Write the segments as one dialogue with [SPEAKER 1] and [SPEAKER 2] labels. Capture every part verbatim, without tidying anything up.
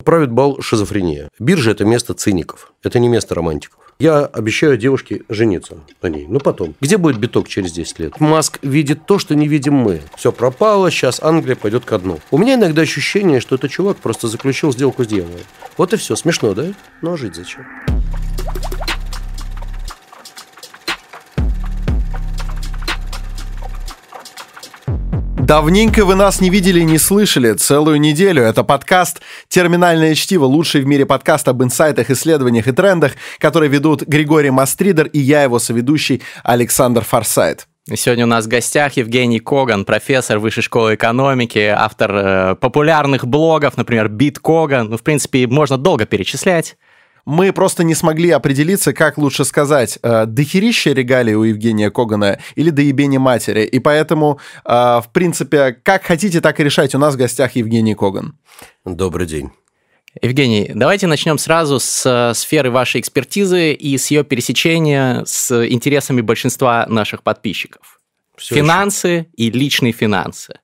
[SPEAKER 1] Правит бал шизофрения. Биржа – это место циников, это не место романтиков. Я обещаю девушке жениться на ней. Ну, потом. Где будет биток через десять лет? Маск видит то, что не видим мы. Все пропало, сейчас Англия пойдет ко дну. У меня иногда ощущение, что этот чувак просто заключил сделку с дьяволом. Вот и все. Смешно, да? Ну, а жить зачем?
[SPEAKER 2] Давненько вы нас не видели и не слышали. Целую неделю. Это подкаст «Терминальное чтиво», лучший в мире подкаст об инсайтах, исследованиях и трендах, который ведут Григорий Мастридер и я, его соведущий Александр Форсайт.
[SPEAKER 3] Сегодня у нас в гостях Евгений Коган, профессор Высшей школы экономики, автор э, популярных блогов, например, BitKogan. Ну, в принципе, можно долго перечислять.
[SPEAKER 2] Мы просто не смогли определиться, как лучше сказать, дохерища регалий у Евгения Когана или доебение матери. И поэтому, в принципе, как хотите, так и решайте. У нас в гостях Евгений Коган.
[SPEAKER 1] Добрый день.
[SPEAKER 3] Евгений, давайте начнем сразу с сферы вашей экспертизы и с ее пересечения с интересами большинства наших подписчиков. Все Финансы еще. И личные финансы.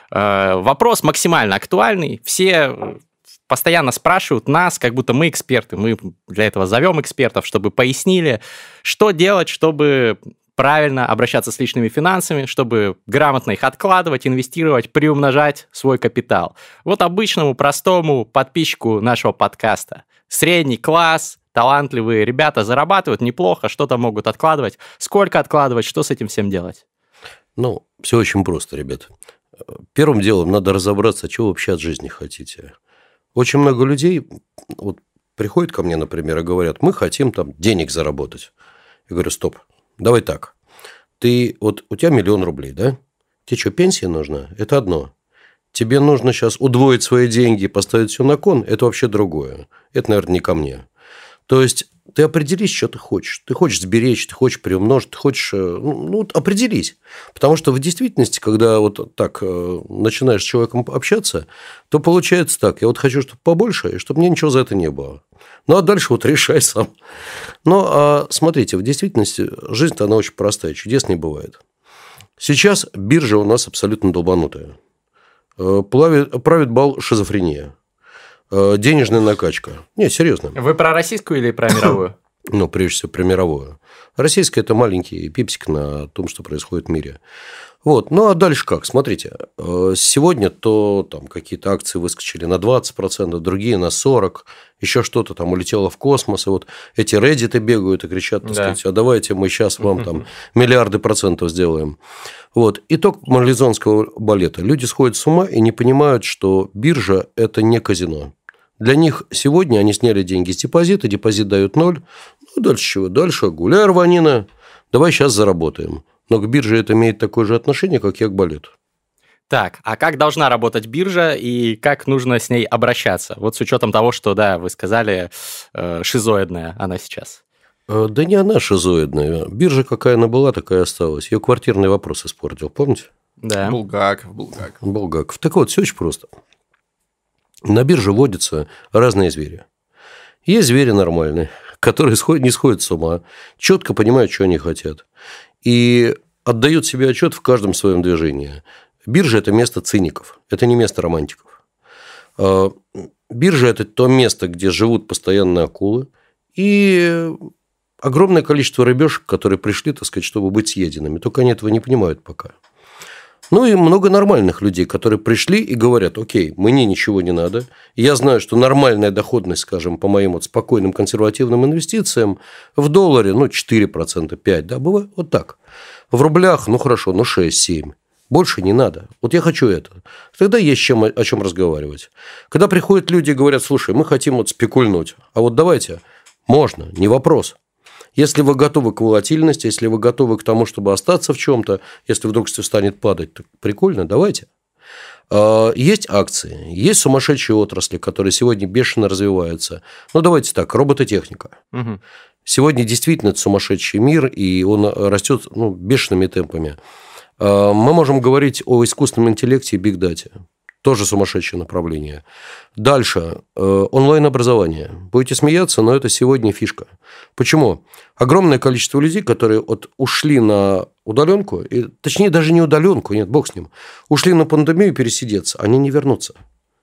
[SPEAKER 3] Вопрос максимально актуальный. Все постоянно спрашивают нас, как будто мы эксперты. Мы для этого зовем экспертов, чтобы пояснили, что делать, чтобы правильно обращаться с личными финансами, чтобы грамотно их откладывать, инвестировать, приумножать свой капитал. Вот обычному, простому подписчику нашего подкаста. Средний класс, талантливые ребята зарабатывают неплохо, что-то могут откладывать. Сколько откладывать, что с этим всем делать?
[SPEAKER 1] Ну, все очень просто, ребят. Первым делом надо разобраться, чего вы вообще от жизни хотите. Очень много людей вот, приходят ко мне, например, и говорят, мы хотим там денег заработать. Я говорю, стоп, давай так. Ты, вот у тебя миллион рублей, да? Тебе что, пенсия нужна? Это одно. Тебе нужно сейчас удвоить свои деньги, поставить все на кон, это вообще другое. Это, наверное, не ко мне. То есть, ты определись, что ты хочешь. Ты хочешь сберечь, ты хочешь приумножить, ты хочешь... Ну, ну определись. Потому что в действительности, когда вот так начинаешь с человеком общаться, то получается так. Я вот хочу, чтобы побольше, и чтобы мне ничего за это не было. Ну, а дальше вот решай сам. Ну, а смотрите, в действительности жизнь-то она очень простая, чудес не бывает. Сейчас биржа у нас абсолютно долбанутая. Правит бал шизофрения. Денежная накачка. Не, серьезно.
[SPEAKER 3] Вы про российскую или про мировую?
[SPEAKER 1] Ну, прежде всего, про мировую. Российская – это маленький пипсик на том, что происходит в мире. Вот. Ну, а дальше как? Смотрите. Сегодня то там какие-то акции выскочили на двадцать процентов, другие на сорок процентов, еще что-то там улетело в космос. И вот эти реддиты бегают и кричат, так да. сказать, а давайте мы сейчас вам там миллиарды процентов сделаем. Вот. Итог марлезонского балета. Люди сходят с ума и не понимают, что биржа – это не казино. Для них сегодня они сняли деньги с депозита, депозит дают ноль. Ну, дальше чего? Дальше гуляй, рванина, давай сейчас заработаем. Но к бирже это имеет такое же отношение, как и к балету.
[SPEAKER 3] Так, а как должна работать биржа и как нужно с ней обращаться? Вот с учетом того, что, да, вы сказали, э, шизоидная она сейчас.
[SPEAKER 1] Да не она шизоидная. Биржа какая она была, такая осталась. Ее квартирный вопрос испортил, помните?
[SPEAKER 3] Да.
[SPEAKER 2] Булгаков, Булгаков.
[SPEAKER 1] Булгаков. Так вот, все очень просто. На бирже водятся разные звери. Есть звери нормальные, которые не сходят с ума, четко понимают, что они хотят, и отдают себе отчет в каждом своем движении. Биржа – это место циников, это не место романтиков. Биржа – это то место, где живут постоянно акулы, и огромное количество рыбешек, которые пришли, так сказать, чтобы быть съеденными, только они этого не понимают пока. Ну, и много нормальных людей, которые пришли и говорят, окей, мне ничего не надо. Я знаю, что нормальная доходность, скажем, по моим вот спокойным консервативным инвестициям в долларе, ну, четыре процента, пять процентов, да, бывает вот так. В рублях, ну, хорошо, ну, шесть-семь. Больше не надо. Вот я хочу это. Тогда есть чем, о чем разговаривать. Когда приходят люди и говорят, слушай, мы хотим вот спекульнуть, а вот давайте, можно, не вопрос. Если вы готовы к волатильности, если вы готовы к тому, чтобы остаться в чем-то, если вдруг все станет падать, так прикольно, давайте. Есть акции, есть сумасшедшие отрасли, которые сегодня бешено развиваются. Ну, давайте так, робототехника. Угу. Сегодня действительно это сумасшедший мир, и он растет ну, бешеными темпами. Мы можем говорить о искусственном интеллекте и бигдате. Тоже сумасшедшее направление. Дальше. Онлайн-образование. Будете смеяться, но это сегодня фишка. Почему? Огромное количество людей, которые вот ушли на удаленку, и, точнее, даже не удаленку, нет, бог с ним, ушли на пандемию пересидеться, они не вернутся.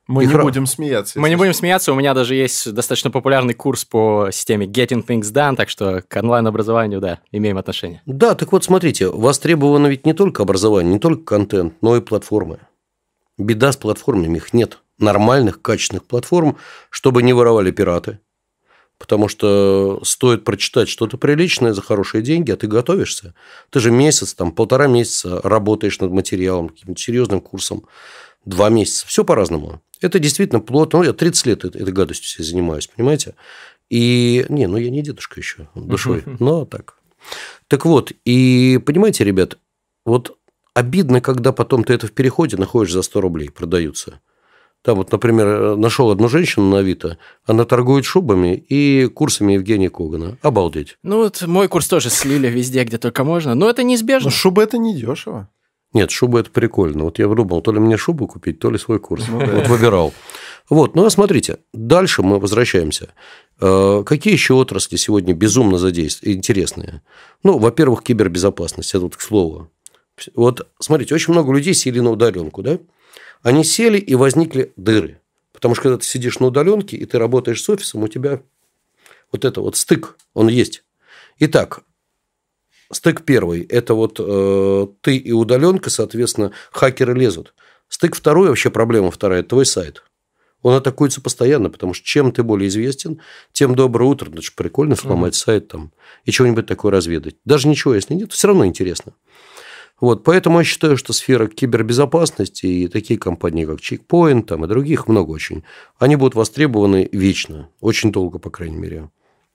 [SPEAKER 2] Мы
[SPEAKER 1] Их
[SPEAKER 2] не
[SPEAKER 1] ра-
[SPEAKER 2] будем смеяться.
[SPEAKER 3] Мы не
[SPEAKER 2] если
[SPEAKER 3] будем смеяться, у меня даже есть достаточно популярный курс по системе Getting Things Done, так что к онлайн-образованию, да, имеем отношение.
[SPEAKER 1] Да, так вот, смотрите, востребовано ведь не только образование, не только контент, но и платформы. Беда с платформами, их нет. Нормальных, качественных платформ, чтобы не воровали пираты. Потому что стоит прочитать что-то приличное за хорошие деньги, а ты готовишься. Ты же месяц, там, полтора месяца работаешь над материалом, каким-то серьезным курсом. Два месяца. Все по-разному. Это действительно плотно. Ну, я тридцать лет этой, этой гадостью себе занимаюсь, понимаете? И, не, ну, я не дедушка еще душой, но так. Так вот, и, понимаете, ребят, вот обидно, когда потом ты это в переходе находишь за сто рублей, продаются. Там вот, например, нашел одну женщину на Авито, она торгует шубами и курсами Евгения Когана. Обалдеть.
[SPEAKER 3] Ну, вот мой курс тоже слили везде, где только можно, но это неизбежно.
[SPEAKER 2] Но шуба это не дешево.
[SPEAKER 1] Нет, шуба – это прикольно. Вот я думал, то ли мне шубу купить, то ли свой курс.
[SPEAKER 2] Ну, да.
[SPEAKER 1] Вот выбирал. Вот, ну, а смотрите, дальше мы возвращаемся. Какие еще отрасли сегодня безумно задействованы, интересные? Ну, во-первых, кибербезопасность, это вот к слову. Вот, смотрите, очень много людей сели на удаленку, да? Они сели, и возникли дыры. Потому что, когда ты сидишь на удаленке, и ты работаешь с офисом, у тебя вот это вот стык, он есть. Итак, стык первый – это вот э, ты и удаленка, соответственно, хакеры лезут. Стык второй, вообще проблема вторая – это твой сайт. Он атакуется постоянно, потому что чем ты более известен, тем доброе утро. Это же прикольно сломать mm-hmm. сайт там и чего-нибудь такое разведать. Даже ничего, если нет, все равно интересно. Вот, поэтому я считаю, что сфера кибербезопасности и такие компании, как Checkpoint там, и других много очень, они будут востребованы вечно, очень долго, по крайней мере.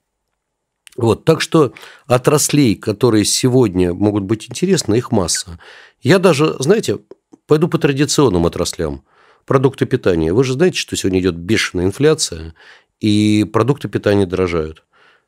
[SPEAKER 1] Вот, так что отраслей, которые сегодня могут быть интересны, их масса. Я даже, знаете, пойду по традиционным отраслям. Продукты питания. Вы же знаете, что сегодня идет бешеная инфляция, и продукты питания дорожают.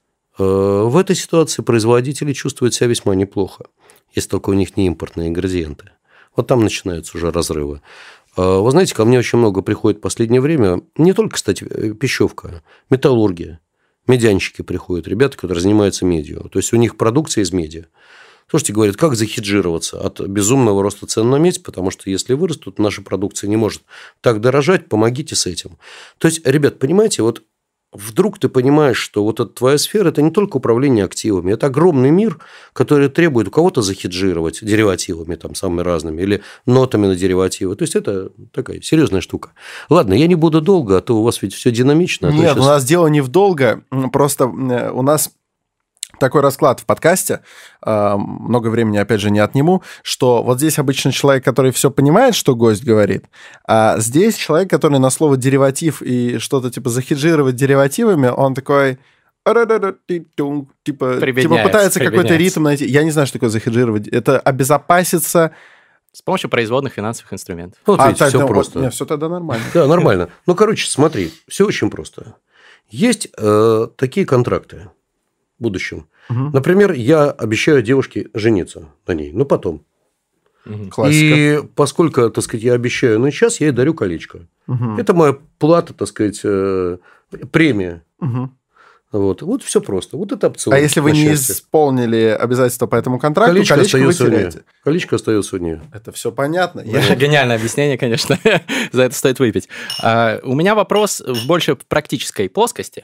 [SPEAKER 1] В этой ситуации производители чувствуют себя весьма неплохо, если только у них не импортные ингредиенты. Вот там начинаются уже разрывы. Вы знаете, ко мне очень много приходит в последнее время, не только, кстати, пищевка, металлургия. Медянщики приходят, ребята, которые занимаются медью. То есть, у них продукция из меди. Слушайте, говорят, как захеджироваться от безумного роста цен на медь, потому что если вырастут, наша продукция не может так дорожать, помогите с этим. То есть, ребят, понимаете, вот вдруг ты понимаешь, что вот эта твоя сфера – это не только управление активами, это огромный мир, который требует у кого-то захеджировать деривативами там, самыми разными или нотами на деривативы. То есть, это такая серьезная штука. Ладно, я не буду долго, а то у вас ведь все динамично. А
[SPEAKER 2] Нет,
[SPEAKER 1] сейчас...
[SPEAKER 2] у нас дело не в долго, просто у нас... такой расклад в подкасте, много времени, опять же, не отниму, что вот здесь обычно человек, который все понимает, что гость говорит, а здесь человек, который на слово дериватив и что-то типа захеджировать деривативами, он такой... Типа, типа пытается какой-то ритм найти. Я не знаю, что такое захеджировать. Это обезопаситься...
[SPEAKER 3] С помощью производных финансовых инструментов.
[SPEAKER 1] Вот
[SPEAKER 2] а,
[SPEAKER 1] видите,
[SPEAKER 2] так,
[SPEAKER 1] все
[SPEAKER 2] ну,
[SPEAKER 1] просто.
[SPEAKER 2] Вот, нет, все тогда нормально.
[SPEAKER 1] Да, нормально. Ну, короче, смотри, все очень просто. Есть э, такие контракты в будущем. Угу. Например, я обещаю девушке жениться на ней, но потом.
[SPEAKER 2] Угу. Классика.
[SPEAKER 1] И поскольку, так сказать, я обещаю, ну, сейчас я ей дарю колечко.
[SPEAKER 2] Угу.
[SPEAKER 1] Это моя плата, так сказать, э, премия.
[SPEAKER 2] Угу.
[SPEAKER 1] Вот. Вот все просто. Вот это опцион.
[SPEAKER 2] А если вы не исполнили обязательства по этому контракту, колечко, колечко вы теряете.
[SPEAKER 1] Колечко остается у нее.
[SPEAKER 2] Это все понятно.
[SPEAKER 3] Я... Гениальное объяснение, конечно. За это стоит выпить. А, у меня вопрос в больше практической плоскости.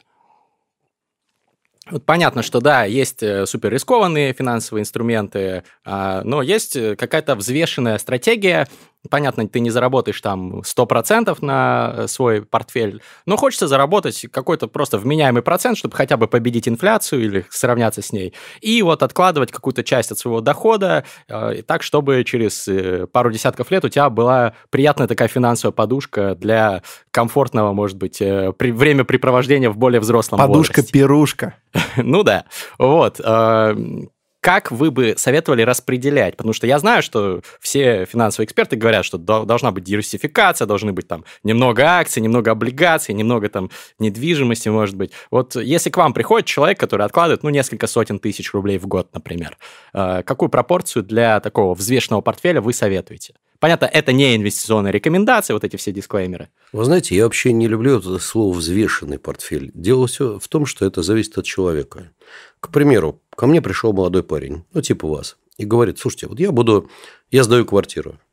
[SPEAKER 3] Вот понятно, что да, есть суперрискованные финансовые инструменты, но есть какая-то взвешенная стратегия. Понятно, ты не заработаешь там сто процентов на свой портфель, но хочется заработать какой-то просто вменяемый процент, чтобы хотя бы победить инфляцию или сравняться с ней. И вот откладывать какую-то часть от своего дохода так, чтобы через пару десятков лет у тебя была приятная такая финансовая подушка для комфортного, может быть, времяпрепровождения в более взрослом возрасте.
[SPEAKER 2] Подушка-пирушка.
[SPEAKER 3] Ну да, вот. Как вы бы советовали распределять? Потому что я знаю, что все финансовые эксперты говорят, что должна быть диверсификация, должны быть там немного акций, немного облигаций, немного там недвижимости, может быть. Вот если к вам приходит человек, который откладывает, ну, несколько сотен тысяч рублей в год, например, какую пропорцию для такого взвешенного портфеля вы советуете? Понятно, это не инвестиционная рекомендация, вот эти все дисклеймеры.
[SPEAKER 1] Вы знаете, я вообще не люблю это слово «взвешенный портфель». Дело все в том, что это зависит от человека. К примеру, ко мне пришел молодой парень, ну, типа вас, и говорит: слушайте, вот я буду, я сдаю квартиру,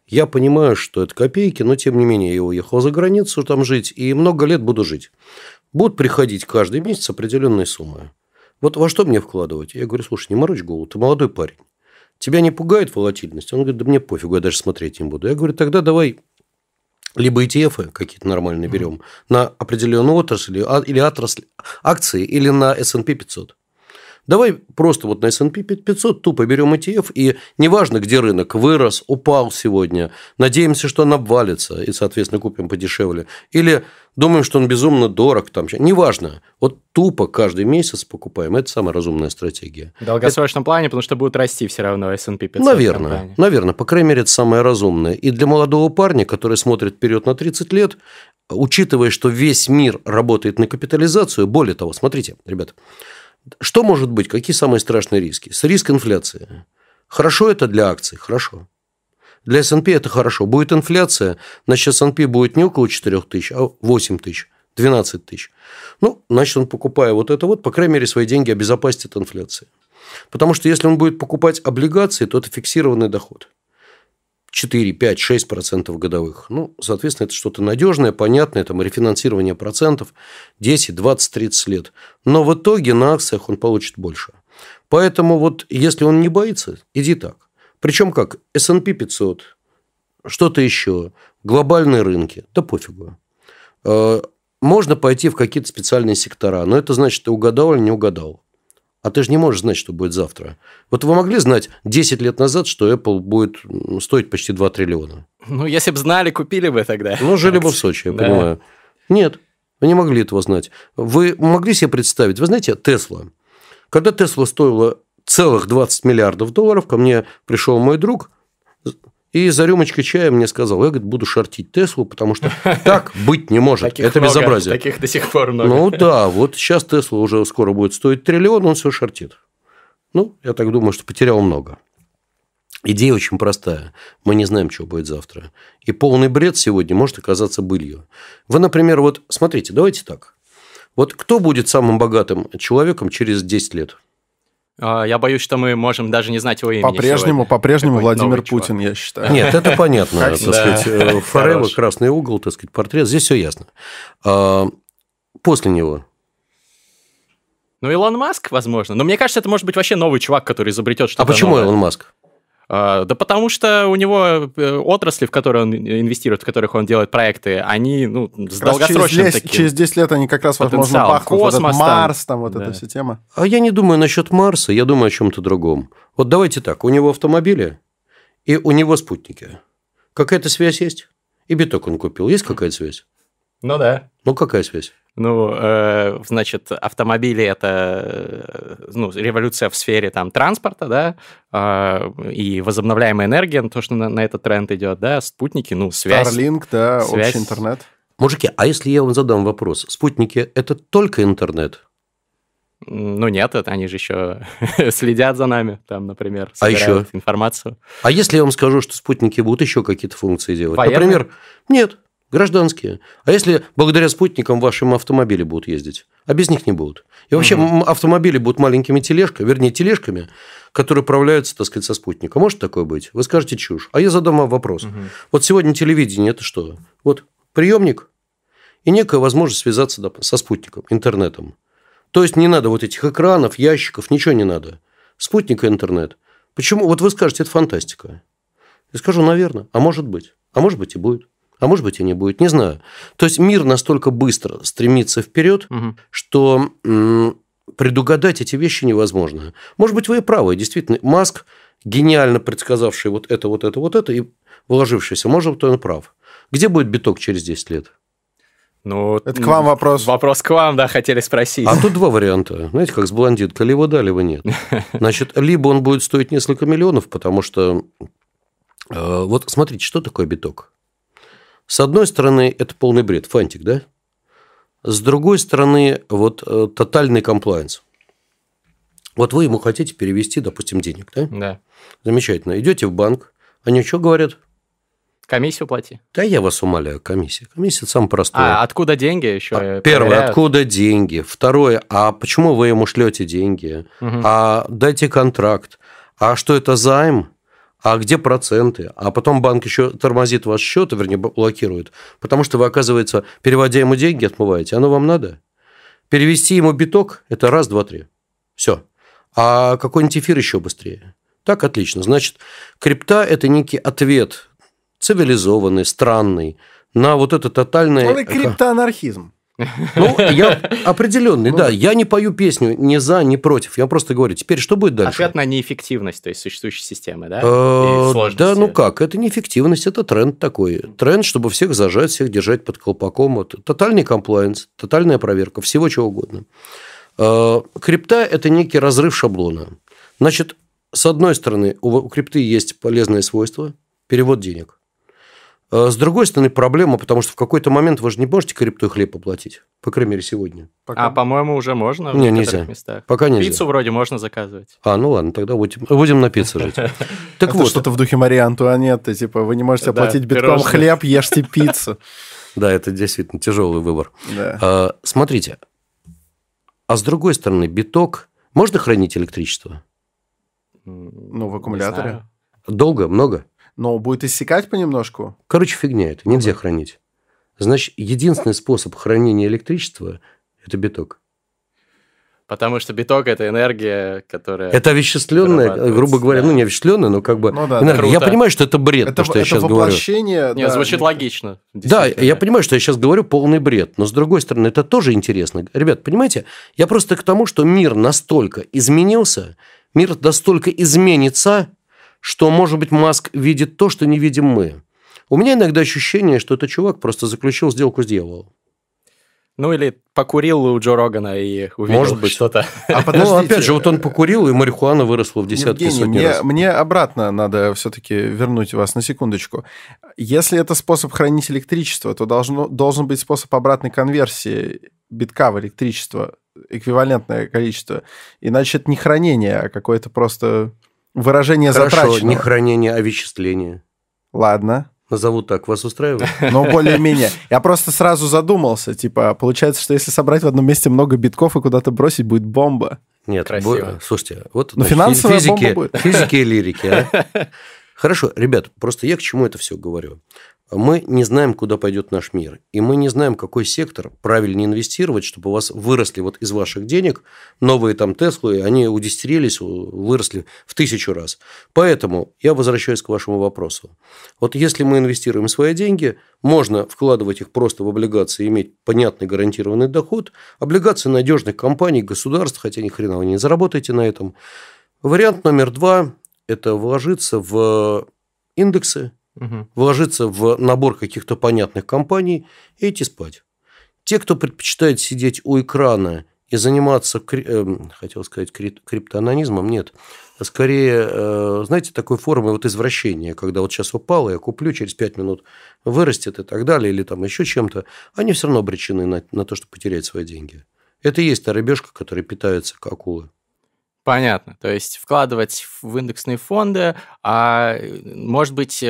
[SPEAKER 1] Я понимаю, что это копейки, но, тем не менее, я уехал за границу там жить, и много лет буду жить. Будут приходить каждый месяц определенные суммы. Вот во что мне вкладывать? Я говорю, слушай, не морочь голову, ты молодой парень. Тебя не пугает волатильность? Он говорит, да мне пофигу, я даже смотреть не буду. Я говорю, тогда давай либо и ти эф какие-то нормальные берем на определенную отрасль или отрасль акции, или на эс энд пи пятьсот. Давай просто вот на эс энд пи пятьсот тупо берем и ти эф, и неважно, где рынок вырос, упал сегодня, надеемся, что он обвалится, и, соответственно, купим подешевле, или думаем, что он безумно дорог, там, неважно, вот тупо каждый месяц покупаем, это самая разумная стратегия.
[SPEAKER 3] В долгосрочном это... плане, потому что будет расти все равно эс энд пи пятьсот.
[SPEAKER 1] Наверное,
[SPEAKER 3] компания.
[SPEAKER 1] наверное, по крайней мере, это самое разумное. И для молодого парня, который смотрит вперед на тридцать лет, учитывая, что весь мир работает на капитализацию, более того, смотрите, ребята, что может быть? Какие самые страшные риски? С риск инфляции. Хорошо это для акций? Хорошо. Для эс энд пи это хорошо. Будет инфляция, значит, эс энд пи будет не около четыре тысячи, а восемь тысяч, двенадцать тысяч. Ну, значит, он, покупая вот это вот, по крайней мере, свои деньги обезопасит от инфляции. Потому что если он будет покупать облигации, то это фиксированный доход. четыре, пять, шесть процентов годовых. Ну, соответственно, это что-то надежное, понятное, там рефинансирование процентов десять, двадцать, тридцать лет. Но в итоге на акциях он получит больше. Поэтому вот если он не боится, иди так. Причем как? эс энд пи пятьсот, что-то еще, глобальные рынки, да пофигу. Можно пойти в какие-то специальные сектора, но это значит, ты угадал или не угадал. А ты же не можешь знать, что будет завтра. Вот вы могли знать десять лет назад, что Apple будет стоить почти два триллиона?
[SPEAKER 3] Ну, если бы знали, купили бы тогда.
[SPEAKER 1] Ну, жили бы в Сочи, я да. понимаю. Нет, вы не могли этого знать. Вы могли себе представить, вы знаете, Tesla. Когда Tesla стоила целых двадцать миллиардов долларов, ко мне пришел мой друг и за рюмочкой чая мне сказал, я, говорит, буду шортить Теслу, потому что так быть не может.
[SPEAKER 3] Таких
[SPEAKER 1] это
[SPEAKER 3] много,
[SPEAKER 1] безобразие.
[SPEAKER 3] Таких до сих пор много.
[SPEAKER 1] Ну, да, вот сейчас Тесла уже скоро будет стоить триллион, он все шортит. Ну, я так думаю, что потерял много. Идея очень простая. Мы не знаем, что будет завтра. И полный бред сегодня может оказаться былью. Вы, например, вот смотрите, давайте так. Вот кто будет самым богатым человеком через десять лет?
[SPEAKER 3] Я боюсь, что мы можем даже не знать его имени.
[SPEAKER 2] По-прежнему, по-прежнему Владимир Путин, я считаю.
[SPEAKER 1] Нет, это понятно. Так сказать, Форева, красный угол, так сказать, портрет. Здесь все ясно. После него.
[SPEAKER 3] Ну, Илон Маск, возможно. Но мне кажется, это может быть вообще новый чувак, который изобретет что-то
[SPEAKER 1] А почему
[SPEAKER 3] новое.
[SPEAKER 1] Илон Маск?
[SPEAKER 3] Да потому что у него отрасли, в которые он инвестирует, в которых он делает проекты, они ну, с долгосрочным
[SPEAKER 2] через
[SPEAKER 3] таким
[SPEAKER 2] через десять лет они как раз, возможно, пахнут. Космос, вот Марс, там, вот да. эта вся тема.
[SPEAKER 1] А я не думаю насчет Марса, я думаю о чем-то другом. Вот давайте так, у него автомобили и у него спутники. Какая-то связь есть? И биток он купил. Есть какая-то связь?
[SPEAKER 3] Ну да.
[SPEAKER 1] Ну какая связь?
[SPEAKER 3] Ну, э, значит, автомобили – это ну, революция в сфере там, транспорта, да, э, и возобновляемая энергия, то, что на, на этот тренд идет, да, спутники, ну, связь.
[SPEAKER 2] Starlink, да,
[SPEAKER 3] связь.
[SPEAKER 2] Общий интернет.
[SPEAKER 1] Мужики, а если я вам задам вопрос, спутники – это только интернет?
[SPEAKER 3] Ну, нет, это они же еще следят за нами, там, например, собирают
[SPEAKER 1] а еще?
[SPEAKER 3] информацию.
[SPEAKER 1] А если я вам скажу, что спутники будут еще какие-то функции делать?
[SPEAKER 3] Военные?
[SPEAKER 1] Например, нет. Гражданские. А если благодаря спутникам ваши автомобили будут ездить? А без них не будут. И вообще угу. автомобили будут маленькими тележками, вернее, тележками, которые управляются, так сказать, со спутника. Может такое быть? Вы скажете чушь. А я задам вам вопрос. Угу. Вот сегодня телевидение – это что? Вот приемник и некая возможность связаться да, со спутником, интернетом. То есть, не надо вот этих экранов, ящиков, ничего не надо. Спутник и интернет. Почему? Вот вы скажете, это фантастика. Я скажу, наверное. А может быть. А может быть и будет. А может быть, и не будет, не знаю. То есть, мир настолько быстро стремится вперед, угу. что м- предугадать эти вещи невозможно. Может быть, вы и правы. Действительно, Маск, гениально предсказавший вот это, вот это, вот это, и вложившийся, может быть, он прав. Где будет биток через десять лет?
[SPEAKER 3] Ну,
[SPEAKER 2] это к вам вопрос.
[SPEAKER 3] Вопрос к вам, да, хотели спросить.
[SPEAKER 1] А тут два варианта. Знаете, как с блондинкой. Либо да, либо нет. Значит, либо он будет стоить несколько миллионов, потому что... Э, вот смотрите, что такое биток? С одной стороны, это полный бред, фантик, да? С другой стороны, вот э, тотальный комплаенс. Вот вы ему хотите перевести, допустим, денег, да?
[SPEAKER 3] Да.
[SPEAKER 1] Замечательно. Идете в банк, они что говорят?
[SPEAKER 3] Комиссию плати.
[SPEAKER 1] Да я вас умоляю, комиссия. Комиссия – это самое простое.
[SPEAKER 3] А откуда деньги еще?
[SPEAKER 1] А, первое, откуда деньги? Второе, а почему вы ему шлете деньги? Угу. А дайте контракт. А что это займ? А где проценты? А потом банк еще тормозит ваш счет, вернее, блокирует, потому что вы, оказывается, переводя ему деньги, отмываете. Оно вам надо? Перевести ему биток – это раз, два, три. Все. А какой-нибудь эфир еще быстрее. Так, отлично. Значит, крипта – это некий ответ цивилизованный, странный на вот это тотальное...
[SPEAKER 2] Это криптоанархизм.
[SPEAKER 1] Ну, я определенный, да. Я не пою песню ни за, ни против. Я просто говорю, теперь что будет дальше?
[SPEAKER 3] Ответ на неэффективность, то есть существующей системы, да?
[SPEAKER 1] Да, ну как, это не эффективность, это тренд такой. Тренд, чтобы всех зажать, всех держать под колпаком. Вот. Тотальный комплаенс, тотальная проверка, всего чего угодно. Крипта – это некий разрыв шаблона. Значит, с одной стороны, у крипты есть полезные свойства, перевод денег. С другой стороны, проблема, потому что в какой-то момент вы же не можете криптой хлеб оплатить. По крайней мере, сегодня.
[SPEAKER 3] Пока... А, по-моему, уже можно в
[SPEAKER 1] не,
[SPEAKER 3] некоторых
[SPEAKER 1] нельзя.
[SPEAKER 3] местах.
[SPEAKER 1] Пока нельзя.
[SPEAKER 3] Пиццу вроде можно заказывать.
[SPEAKER 1] А, ну ладно, тогда будем, будем на пицце жить.
[SPEAKER 2] Так вот. Что-то в духе Марии Антуанетты, типа, вы не можете оплатить битком хлеб, ешьте пиццу.
[SPEAKER 1] Да, это действительно тяжелый выбор. Смотрите, а с другой стороны, биток... Можно хранить электричество?
[SPEAKER 2] Ну, в аккумуляторе.
[SPEAKER 1] Долго? Много?
[SPEAKER 2] Но будет иссякать понемножку.
[SPEAKER 1] Короче, фигня это. Нельзя хранить. Значит, единственный способ хранения электричества – это биток.
[SPEAKER 3] Потому что биток – это энергия, которая…
[SPEAKER 1] Это овеществленная, грубо говоря, да. ну, не овеществленная, но как бы ну, да, энергия. Я понимаю, что это бред,
[SPEAKER 2] это,
[SPEAKER 1] то, что
[SPEAKER 2] это
[SPEAKER 1] я сейчас
[SPEAKER 2] воплощение,
[SPEAKER 1] говорю.
[SPEAKER 3] Нет, да, звучит логично.
[SPEAKER 1] Да, я понимаю, что я сейчас говорю полный бред, но, с другой стороны, это тоже интересно. Ребят, понимаете, я просто к тому, что мир настолько изменился, мир настолько изменится, что, может быть, Маск видит то, что не видим мы. У меня иногда ощущение, что этот чувак просто заключил сделку с дьяволом.
[SPEAKER 3] Ну, или покурил у Джо Рогана и увидел
[SPEAKER 1] Может быть.
[SPEAKER 3] что-то.
[SPEAKER 2] А
[SPEAKER 1] ну, опять же, вот он покурил, и марихуана выросла в десятки
[SPEAKER 2] Евгений,
[SPEAKER 1] сотни
[SPEAKER 2] мне,
[SPEAKER 1] раз.
[SPEAKER 2] Мне обратно надо все-таки вернуть вас на секундочку. Если это способ хранить электричество, то должно, должен быть способ обратной конверсии битка в электричество, эквивалентное количество. Иначе это не хранение, а какое-то просто выражение
[SPEAKER 1] Хорошо,
[SPEAKER 2] затраченного.
[SPEAKER 1] не хранение, а вычисление.
[SPEAKER 2] Ладно.
[SPEAKER 1] Назову так, вас устраивает?
[SPEAKER 2] Ну, более-менее. Я просто сразу задумался. Типа, получается, что если собрать в одном месте много битков и куда-то бросить, будет бомба.
[SPEAKER 1] Нет, бо... слушайте, вот
[SPEAKER 2] Но финансовая
[SPEAKER 1] физики,
[SPEAKER 2] бомба будет.
[SPEAKER 1] Физики и лирики. А? Хорошо, ребят, просто я к чему это все говорю. Мы не знаем, куда пойдет наш мир. И мы не знаем, какой сектор правильно инвестировать, чтобы у вас выросли вот из ваших денег новые там Теслы, они удесятерились, выросли в тысячу раз. Поэтому я возвращаюсь к вашему вопросу. Вот если мы инвестируем свои деньги, можно вкладывать их просто в облигации и иметь понятный гарантированный доход. Облигации надежных компаний, государств, хотя ни хрена вы не заработаете на этом. Вариант номер два – это вложиться в индексы, вложиться в набор каких-то понятных компаний и идти спать. Те, кто предпочитает сидеть у экрана и заниматься, хотел сказать, криптоанонизмом, нет, а скорее, знаете, такой формой вот извращения, когда вот сейчас упало, я куплю, через пять минут вырастет и так далее, или там еще чем-то, они все равно обречены на, на то, чтобы потерять свои деньги. Это и есть та рыбешка, которая питается как акулы.
[SPEAKER 3] Понятно. То есть вкладывать в индексные фонды, а может быть,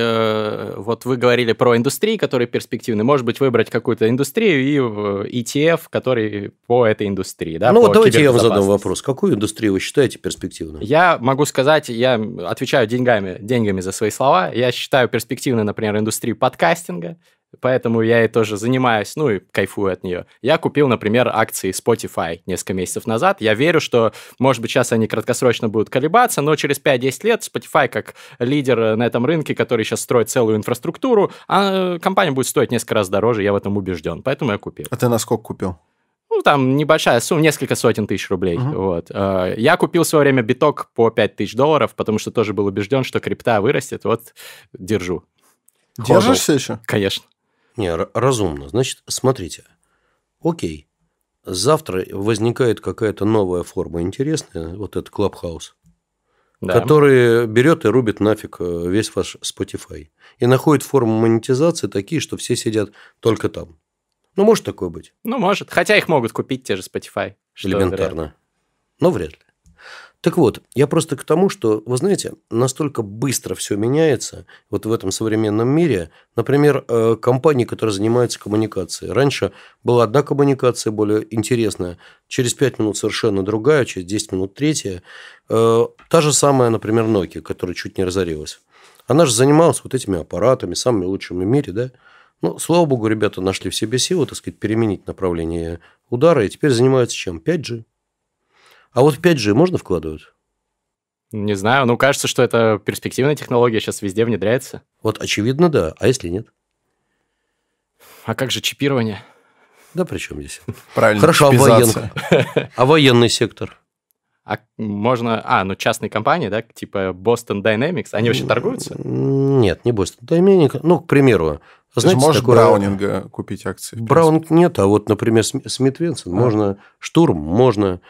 [SPEAKER 3] вот вы говорили про индустрии, которые перспективны, может быть, выбрать какую-то индустрию и и ти эф, который по этой индустрии. Да,
[SPEAKER 1] ну вот давайте я вам задам вопрос. Какую индустрию вы считаете перспективной?
[SPEAKER 3] Я могу сказать, я отвечаю деньгами, деньгами за свои слова. Я считаю перспективной, например, индустрию подкастинга. Поэтому я и тоже занимаюсь, ну и кайфую от нее. Я купил, например, акции Spotify несколько месяцев назад. Я верю, что, может быть, сейчас они краткосрочно будут колебаться, но через пять-десять лет Spotify, как лидер на этом рынке, который сейчас строит целую инфраструктуру, а компания будет стоить несколько раз дороже, я в этом убежден. Поэтому я купил.
[SPEAKER 2] А ты на сколько купил?
[SPEAKER 3] Ну, там небольшая сумма, несколько сотен тысяч рублей. Uh-huh. Вот. Я купил в свое время биток по пять тысяч долларов, потому что тоже был убежден, что крипта вырастет. Вот, держу.
[SPEAKER 2] Держишься еще?
[SPEAKER 3] Конечно.
[SPEAKER 1] Не, разумно. Значит, смотрите. Окей. Завтра возникает какая-то новая форма интересная, вот этот Clubhouse, да. который берет и рубит нафиг весь ваш Spotify. И находит форму монетизации такие, что все сидят только там. Ну, может такое быть?
[SPEAKER 3] Ну, может. Хотя их могут купить те же Spotify.
[SPEAKER 1] Элементарно. Но вряд ли. Так вот, я просто к тому, что, вы знаете, настолько быстро все меняется вот в этом современном мире. Например, компании, которые занимаются коммуникацией. Раньше была одна коммуникация более интересная, через пять минут совершенно другая, через десять минут третья. Та же самая, например, Nokia, которая чуть не разорилась. Она же занималась вот этими аппаратами, самыми лучшими в мире, да? Ну, слава богу, ребята нашли в себе силу, так сказать, переменить направление удара, и теперь занимаются чем? пять джи. А вот в пять джи можно вкладывать?
[SPEAKER 3] Не знаю, ну кажется, что это перспективная технология, сейчас везде внедряется.
[SPEAKER 1] Вот очевидно, да. А если нет?
[SPEAKER 3] А как же чипирование?
[SPEAKER 1] Да при чем здесь?
[SPEAKER 2] Правильно.
[SPEAKER 1] Хорошо, а, воен... а военный сектор?
[SPEAKER 3] А можно... А, ну частные компании, да, типа Boston Dynamics, они вообще торгуются?
[SPEAKER 1] Нет, не Boston Dynamics. Ну, к примеру,
[SPEAKER 2] Ты
[SPEAKER 1] знаете,
[SPEAKER 2] же можешь
[SPEAKER 1] такое...
[SPEAKER 2] Браунинга купить акции?
[SPEAKER 1] Браунинг нет, а вот, например, Смит Вессон а. можно, Штурм можно,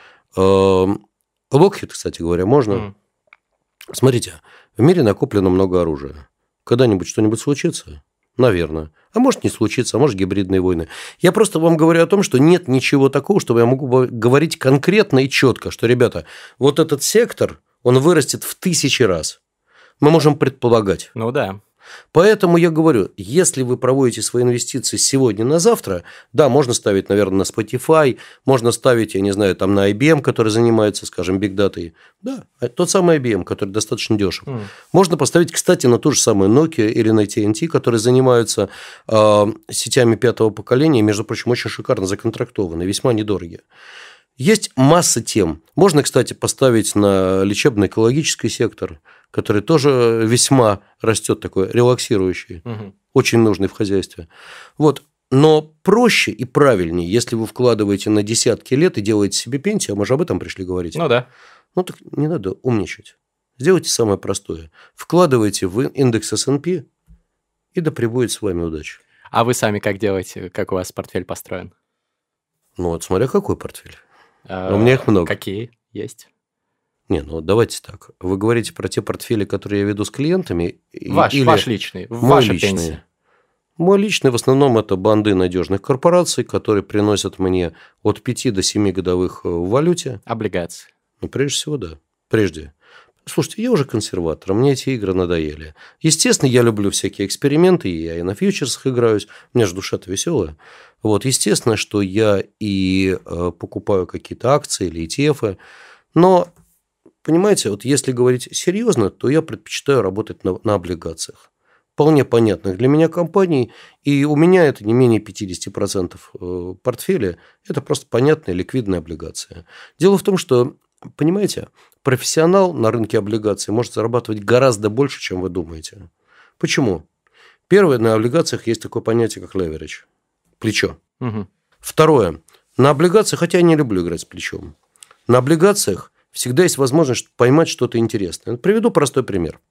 [SPEAKER 1] Локхид, кстати говоря, можно. Mm. Смотрите, в мире накоплено много оружия. Когда-нибудь что-нибудь случится? Наверное. А может, не случится, а может, гибридные войны. Я просто вам говорю о том, что нет ничего такого, чтобы я могу говорить конкретно и четко, что, ребята, вот этот сектор, он вырастет в тысячи раз. Мы можем предполагать.
[SPEAKER 3] Ну да.
[SPEAKER 1] Поэтому я говорю, если вы проводите свои инвестиции сегодня на завтра, да, можно ставить, наверное, на Spotify, можно ставить, я не знаю, там на ай би эм, который занимается, скажем, бигдатой. Да, тот самый ай би эм, который достаточно дешев. Mm. Можно поставить, кстати, на ту же самую Nokia или на ти эн ти, которые занимаются э, сетями пятого поколения, и, между прочим, очень шикарно законтрактованы, весьма недорогие. Есть масса тем. Можно, кстати, поставить на лечебно-экологический сектор, который тоже весьма растет, такой релаксирующий, угу. очень нужный в хозяйстве. Вот. Но проще и правильнее, если вы вкладываете на десятки лет и делаете себе пенсию, а мы же об этом пришли говорить.
[SPEAKER 3] Ну да.
[SPEAKER 1] Ну так не надо умничать. Сделайте самое простое. Вкладывайте в индекс эс энд пи, и да пребудет с вами удача.
[SPEAKER 3] А вы сами как делаете? Как у вас портфель построен?
[SPEAKER 1] Ну вот смотря какой портфель. А, у меня их много.
[SPEAKER 3] Какие есть?
[SPEAKER 1] Не, ну давайте так. Вы говорите про те портфели, которые я веду с клиентами?
[SPEAKER 3] Ваш,
[SPEAKER 1] или
[SPEAKER 3] ваш личный,
[SPEAKER 1] мой
[SPEAKER 3] ваша
[SPEAKER 1] личный?
[SPEAKER 3] пенсия.
[SPEAKER 1] Мой личный в основном это банды надежных корпораций, которые приносят мне от пяти до семи годовых в валюте.
[SPEAKER 3] Облигации.
[SPEAKER 1] Ну, прежде всего, да. Прежде. Слушайте, я уже консерватор, мне эти игры надоели. Естественно, я люблю всякие эксперименты, я и на фьючерсах играюсь, у меня же душа-то веселая. Вот, естественно, что я и э, покупаю какие-то акции или и ти эф, но, понимаете, вот если говорить серьезно, то я предпочитаю работать на, на облигациях. Вполне понятных для меня компаний, и у меня это не менее пятьдесят процентов портфеля, это просто понятная ликвидная облигация. Дело в том, что, понимаете, профессионал на рынке облигаций может зарабатывать гораздо больше, чем вы думаете. Почему? Первое, на облигациях есть такое понятие, как leverage. Плечо. Угу. Второе. На облигациях, хотя я не люблю играть с плечом, на облигациях всегда есть возможность поймать что-то интересное. Приведу простой пример.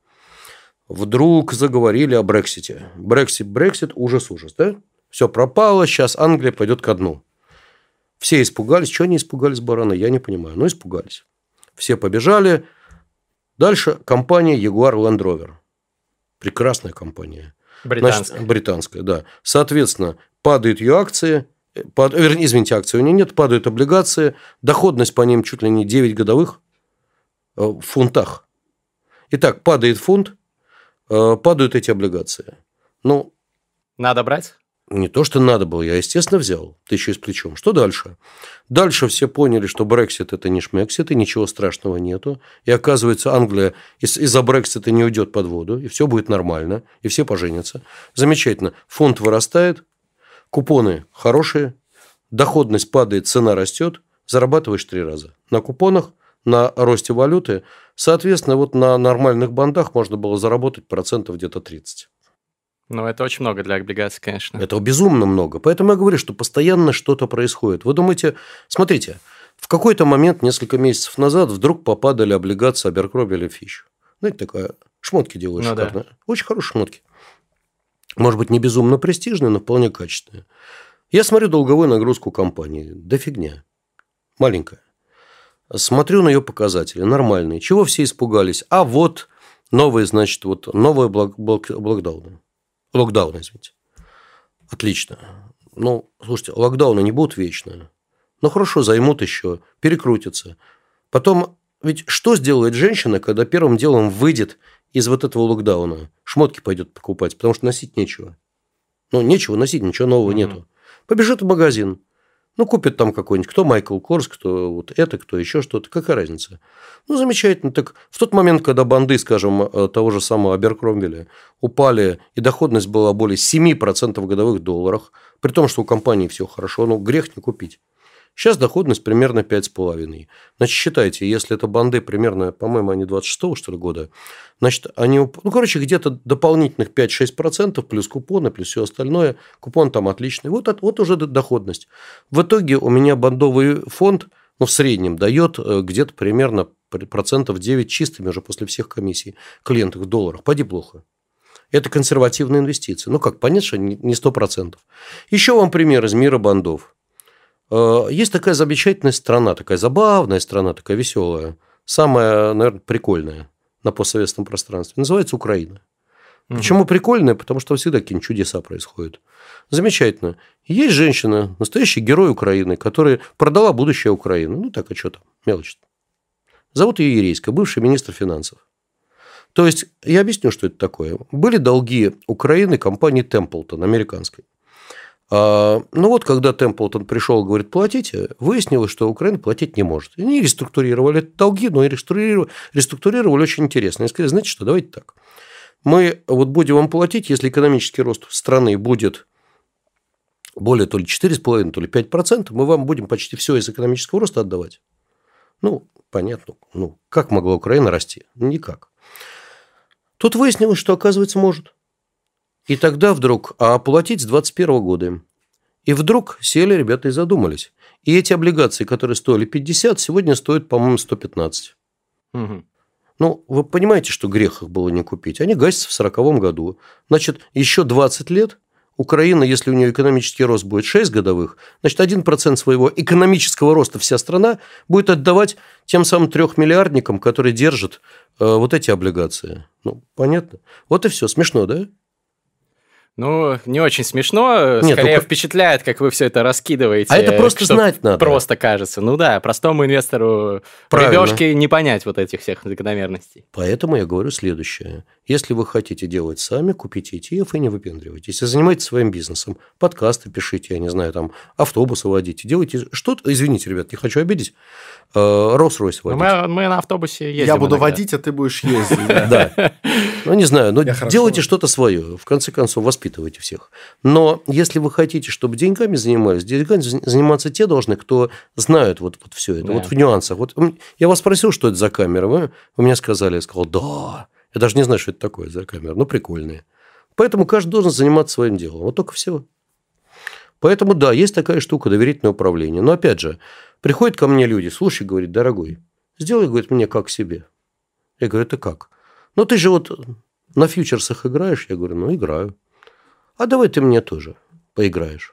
[SPEAKER 1] Вдруг заговорили о Брексите. Брексит, Брексит, ужас, ужас, да? Все пропало, сейчас Англия пойдет ко дну. Все испугались. Чего они испугались, бараны? Я не понимаю. Но испугались. Все побежали. Дальше компания Jaguar Land Rover. Прекрасная компания.
[SPEAKER 3] Британская.
[SPEAKER 1] Значит, британская, да. Соответственно, падают ее акции, пад... вернее, извините, акции у нее нет, падают облигации, доходность по ним чуть ли не девять годовых в фунтах. Итак, падает фунт, падают эти облигации. Ну,
[SPEAKER 3] надо брать?
[SPEAKER 1] Не то, что надо было, я, естественно, взял. Ты еще и с плечом. Что дальше? Дальше все поняли, что Брексит – это не шмексит, и ничего страшного нету. И оказывается, Англия из- из-за Брексита не уйдет под воду, и все будет нормально, и все поженятся. Замечательно. Фунт вырастает, купоны хорошие, доходность падает, цена растет, зарабатываешь три раза. На купонах, на росте валюты. Соответственно, вот на нормальных бандах можно было заработать процентов где-то тридцать.
[SPEAKER 3] Ну, это очень много для облигаций, конечно.
[SPEAKER 1] Это безумно много. Поэтому я говорю, что постоянно что-то происходит. Вы думаете, смотрите, в какой-то момент, несколько месяцев назад, вдруг попадали облигации Abercrombie или Fitch. Знаете, такая, шмотки делают ну, шикарные. Да. Очень хорошие шмотки. Может быть, не безумно престижные, но вполне качественные. Я смотрю долговую нагрузку компании. Да фигня. Маленькая. Смотрю на ее показатели. Нормальные. Чего все испугались? А вот новые, значит, вот новые блок- блок- блокдауны. Локдаун, извините. Отлично. Ну, слушайте, локдауны не будут вечно. Ну, хорошо, займут еще, перекрутятся. Потом ведь что сделает женщина, когда первым делом выйдет из вот этого локдауна? Шмотки пойдет покупать, потому что носить нечего. Ну, нечего носить, ничего нового mm-hmm. нету. Побежит в магазин. Ну, купит там какой-нибудь, кто Майкл Корс, кто вот это, кто еще что-то. Какая разница? Ну, замечательно. Так в тот момент, когда банды, скажем, того же самого Аберкромбеля упали, и доходность была более семь процентов в годовых долларах, при том, что у компании все хорошо, ну, грех не купить. Сейчас доходность примерно пять с половиной. Значит, считайте, если это банды примерно, по-моему, они двадцать шестого, что ли, года, значит, они, ну, короче, где-то дополнительных пять-шесть процентов, плюс купоны, плюс все остальное. Купон там отличный. Вот, вот уже доходность. В итоге у меня бандовый фонд, ну, в среднем дает где-то примерно процентов девять чистыми уже после всех комиссий клиентов в долларах. Поди плохо. Это консервативные инвестиции. Ну, как, понятно, что не сто процентов. Еще вам пример из мира бандов. Есть такая замечательная страна, такая забавная страна, такая веселая, самая, наверное, прикольная на постсоветском пространстве. Называется Украина. Угу. Почему прикольная? Потому что всегда какие-нибудь чудеса происходят. Замечательно. Есть женщина, настоящий герой Украины, которая продала будущее Украины. Ну, так, а что там? Мелочь. Зовут ее Ерейска, бывший министр финансов. То есть, я объясню, что это такое. Были долги Украины компании Темплтон, американской. Ну вот, когда Темплтон пришел и говорит, платите, выяснилось, что Украина платить не может. И они реструктурировали долги, но и реструктурировали, реструктурировали очень интересно. Они сказали, знаете что, давайте так. Мы вот будем вам платить, если экономический рост страны будет более то ли четыре с половиной, то ли пять процентов, мы вам будем почти все из экономического роста отдавать. Ну, понятно. Ну, как могла Украина расти? Никак. Тут выяснилось, что, оказывается, может. И тогда вдруг, а платить с двадцать первого года им. И вдруг сели ребята и задумались. И эти облигации, которые стоили пятьдесят, сегодня стоят, по-моему, сто пятнадцать. Угу. Ну, вы понимаете, что грех их было не купить. Они гасятся в сороковом году. Значит, еще двадцать лет Украина, если у нее экономический рост будет шесть годовых, значит, один процент своего экономического роста вся страна будет отдавать тем самым трехмиллиардникам, которые держат э, вот эти облигации. Ну, понятно? Вот и все. Смешно, да?
[SPEAKER 3] Ну, не очень смешно,
[SPEAKER 1] Нет,
[SPEAKER 3] скорее
[SPEAKER 1] ну,
[SPEAKER 3] впечатляет, как вы все это раскидываете.
[SPEAKER 1] А это просто знать надо.
[SPEAKER 3] Просто кажется. Ну да, простому инвестору рыбешки не понять вот этих всех закономерностей.
[SPEAKER 1] Поэтому я говорю следующее. Если вы хотите делать сами, купите и ти эф и не выпендривайтесь. Если занимаетесь своим бизнесом, подкасты пишите, я не знаю, там, автобусы водите, делайте что-то, извините, ребят, не хочу обидеть, Rolls-Royce водить.
[SPEAKER 3] Мы, мы на автобусе ездим.
[SPEAKER 2] Я буду
[SPEAKER 3] иногда.
[SPEAKER 2] водить, а ты будешь ездить.
[SPEAKER 1] Да. Ну, не знаю, но делайте что-то свое. В конце концов, воспитывайте всех. Но если вы хотите, чтобы деньгами занимались, деньгами заниматься те должны, кто знают вот, вот все это, да. Вот в нюансах. Вот я вас спросил, что это за камера, вы, вы мне сказали, я сказал, да. Я даже не знаю, что это такое за камера, но прикольные. Поэтому каждый должен заниматься своим делом. Вот только всего. Поэтому, да, есть такая штука, доверительное управление. Но, опять же, приходят ко мне люди, слушай, говорит, дорогой, сделай, говорит, мне как себе. Я говорю, это как? Ну, ты же вот на фьючерсах играешь? Я говорю, ну, играю. А давай ты мне тоже поиграешь.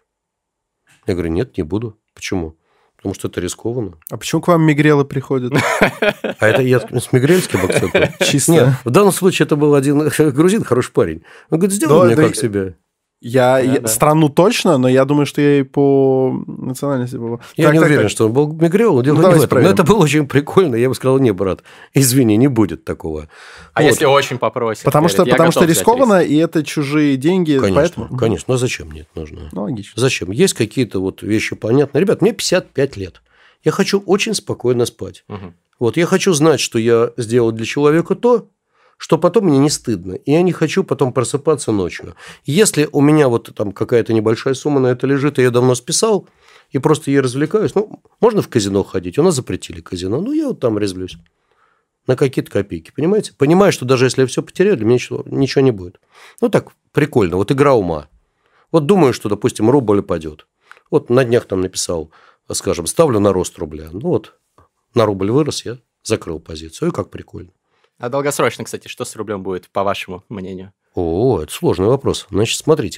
[SPEAKER 1] Я говорю, нет, не буду. Почему? Потому что это рискованно.
[SPEAKER 2] А почему к вам мигрелы приходят?
[SPEAKER 1] А это я с мигрельским акцентом?
[SPEAKER 2] Чисто.
[SPEAKER 1] Нет, в данном случае это был один грузин, хороший парень. Он говорит, сделай мне как себе.
[SPEAKER 2] Я,
[SPEAKER 3] Да,
[SPEAKER 2] я
[SPEAKER 3] да.
[SPEAKER 2] страну точно, но я думаю, что я и по национальности был.
[SPEAKER 1] Я
[SPEAKER 2] Так,
[SPEAKER 1] не
[SPEAKER 2] так,
[SPEAKER 1] уверен,
[SPEAKER 2] так.
[SPEAKER 1] что он был мигрел, дело
[SPEAKER 2] Ну,
[SPEAKER 1] не в
[SPEAKER 2] давайте
[SPEAKER 1] этом. Но
[SPEAKER 2] проверим.
[SPEAKER 1] это было очень прикольно. Я бы сказал, не, брат, извини, не будет такого.
[SPEAKER 3] А
[SPEAKER 1] Вот.
[SPEAKER 3] если очень попросят?
[SPEAKER 2] Потому что,
[SPEAKER 3] говорит, я
[SPEAKER 2] потому что
[SPEAKER 3] готов взять
[SPEAKER 2] рискованно, и это чужие деньги.
[SPEAKER 1] Конечно,
[SPEAKER 2] поэтому...
[SPEAKER 1] конечно. Ну, а зачем мне это нужно?
[SPEAKER 2] Ну, логично.
[SPEAKER 1] Зачем? Есть какие-то вот вещи понятные. Ребят, мне пятьдесят пять лет. Я хочу очень спокойно спать.
[SPEAKER 3] риск. Мгм.
[SPEAKER 1] Вот, я хочу знать, что я сделал для человека то, что потом мне не стыдно. И я не хочу потом просыпаться ночью. Если у меня вот там какая-то небольшая сумма на это лежит, и я давно списал, и просто ей развлекаюсь, ну, можно в казино ходить. У нас запретили казино. Ну, я вот там резвлюсь. На какие-то копейки, понимаете? Понимаю, что даже если я все потеряю, для меня ничего, ничего не будет. Ну, так, прикольно. Вот игра ума. Вот думаю, что, допустим, рубль упадет. Вот на днях там написал, скажем, ставлю на рост рубля. Ну, вот на рубль вырос, я закрыл позицию. И как прикольно.
[SPEAKER 3] А долгосрочно, кстати, что с рублем будет, по вашему мнению?
[SPEAKER 1] О, это сложный вопрос. Значит, смотрите.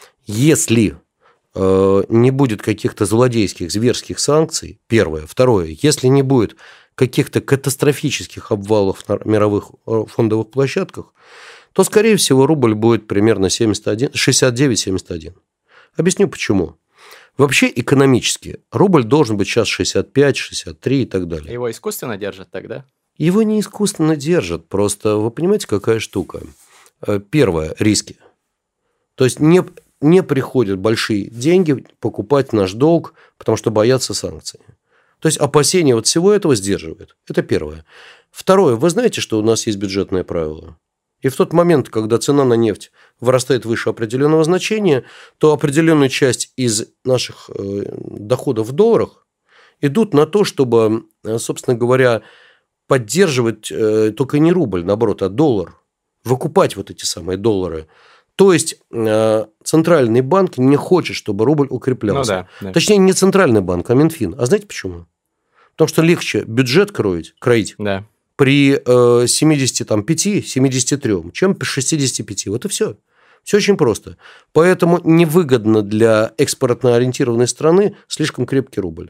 [SPEAKER 1] Если э, не будет каких-то злодейских, зверских санкций, первое. Второе. Если не будет каких-то катастрофических обвалов на мировых фондовых площадках, то, скорее всего, рубль будет примерно семьдесят один, шестьдесят девять семьдесят один. Объясню, почему. Вообще экономически рубль должен быть сейчас шестьдесят пять, шестьдесят три и так далее.
[SPEAKER 3] Его искусственно держат тогда?
[SPEAKER 1] Его не искусственно держат. Просто вы понимаете, какая штука? Первое – риски. То есть не, не приходят большие деньги покупать наш долг, потому что боятся санкций. То есть опасения вот всего этого сдерживает. Это первое. Второе. Вы знаете, что у нас есть бюджетное правило? И в тот момент, когда цена на нефть вырастает выше определенного значения, то определенную часть из наших доходов в долларах идут на то, чтобы, собственно говоря, поддерживать только не рубль, наоборот, а доллар. Выкупать вот эти самые доллары. То есть центральный банк не хочет, чтобы рубль укреплялся. Ну, да, да. Точнее, не центральный банк, а Минфин. А знаете почему? Потому что легче бюджет кроить, кроить
[SPEAKER 3] да.
[SPEAKER 1] при семидесяти пяти - семидесяти трёх, чем при шестидесяти пяти. Вот и все. Все очень просто. Поэтому невыгодно для экспортно ориентированной страны слишком крепкий рубль.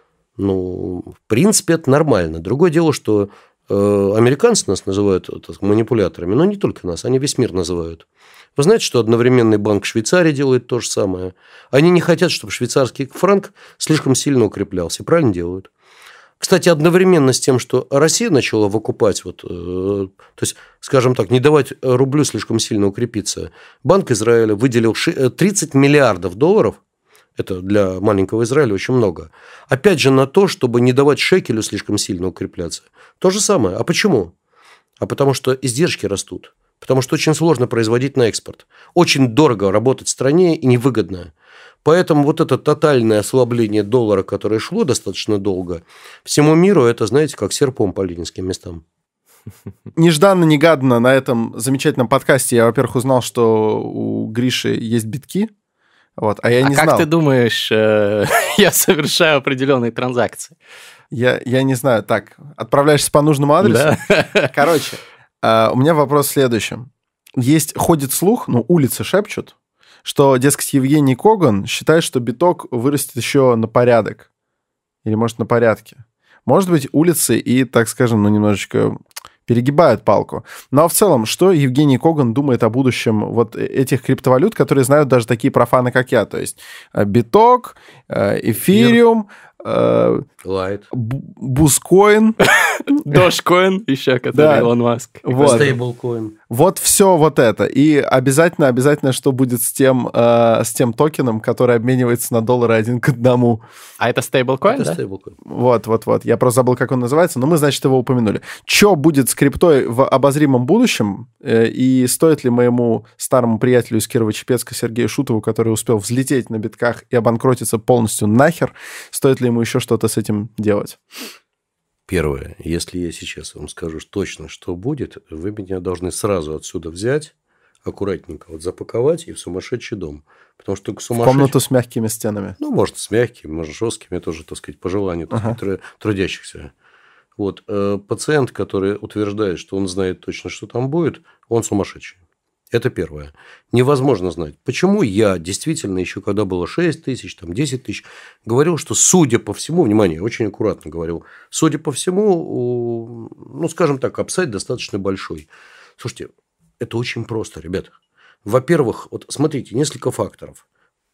[SPEAKER 1] Ну, в принципе, это нормально. Другое дело, что американцы нас называют так, манипуляторами, но не только нас, они весь мир называют. Вы знаете, что одновременный банк Швейцарии делает то же самое? Они не хотят, чтобы швейцарский франк слишком сильно укреплялся. Правильно делают. Кстати, одновременно с тем, что Россия начала выкупать, вот, то есть, скажем так, не давать рублю слишком сильно укрепиться, Банк Израиля выделил тридцать миллиардов долларов, это для маленького Израиля очень много, опять же на то, чтобы не давать шекелю слишком сильно укрепляться. То же самое. А почему? А потому что издержки растут. Потому что очень сложно производить на экспорт. Очень дорого работать в стране и невыгодно. Поэтому вот это тотальное ослабление доллара, которое шло достаточно долго, всему миру это, знаете, как серпом по ленинским местам.
[SPEAKER 2] Нежданно-негаданно на этом замечательном подкасте я, во-первых, узнал, что у Гриши есть битки. Вот, а я
[SPEAKER 3] а
[SPEAKER 2] не
[SPEAKER 3] как
[SPEAKER 2] знал.
[SPEAKER 3] ты думаешь, я совершаю определенные транзакции?
[SPEAKER 2] Я, я не знаю. Так, отправляешься по нужному адресу?
[SPEAKER 3] Да.
[SPEAKER 2] Короче, у меня вопрос в следующем. Есть, ходит слух, ну, улицы шепчут, что, дескать, Евгений Коган считает, что биток вырастет еще на порядок. Или, может, на порядке. Может быть, улицы и, так скажем, ну, немножечко перегибают палку. Но в целом, что Евгений Коган думает о будущем вот этих криптовалют, которые знают даже такие профаны, как я? То есть биток, эфириум,
[SPEAKER 1] Лайт,
[SPEAKER 2] бускоин,
[SPEAKER 3] Дошкоин еще, который Илон Маск.
[SPEAKER 1] Стейблкоин.
[SPEAKER 2] Вот все вот это. И обязательно, обязательно, что будет с тем, э, с тем токеном, который обменивается на доллары один к одному.
[SPEAKER 3] А это стейблкоин, да?
[SPEAKER 1] Стейблкоин.
[SPEAKER 2] Вот, вот, вот. Я просто забыл, как он называется, но мы, значит, его упомянули. Что будет с криптой в обозримом будущем? Э, и стоит ли моему старому приятелю из Кирово-Чепецка Сергею Шутову, который успел взлететь на битках и обанкротиться полностью нахер, стоит ли ему еще что-то с этим делать?
[SPEAKER 1] Первое. Если я сейчас вам скажу точно, что будет, вы меня должны сразу отсюда взять, аккуратненько вот запаковать и в сумасшедший дом. Потому что к сумасшедшему...
[SPEAKER 2] В комнату с мягкими стенами.
[SPEAKER 1] Ну, может, с мягкими, может, жесткими, тоже, так сказать, по желанию так сказать, ага. трудящихся. Вот. Пациент, который утверждает, что он знает точно, что там будет, он сумасшедший. Это первое. Невозможно знать. Почему я действительно еще, когда было шесть тысяч, там десять тысяч, говорил, что, судя по всему, внимание, очень аккуратно говорил, судя по всему, ну, скажем так, апсайд достаточно большой. Слушайте, это очень просто, ребята. Во-первых, вот смотрите, несколько факторов.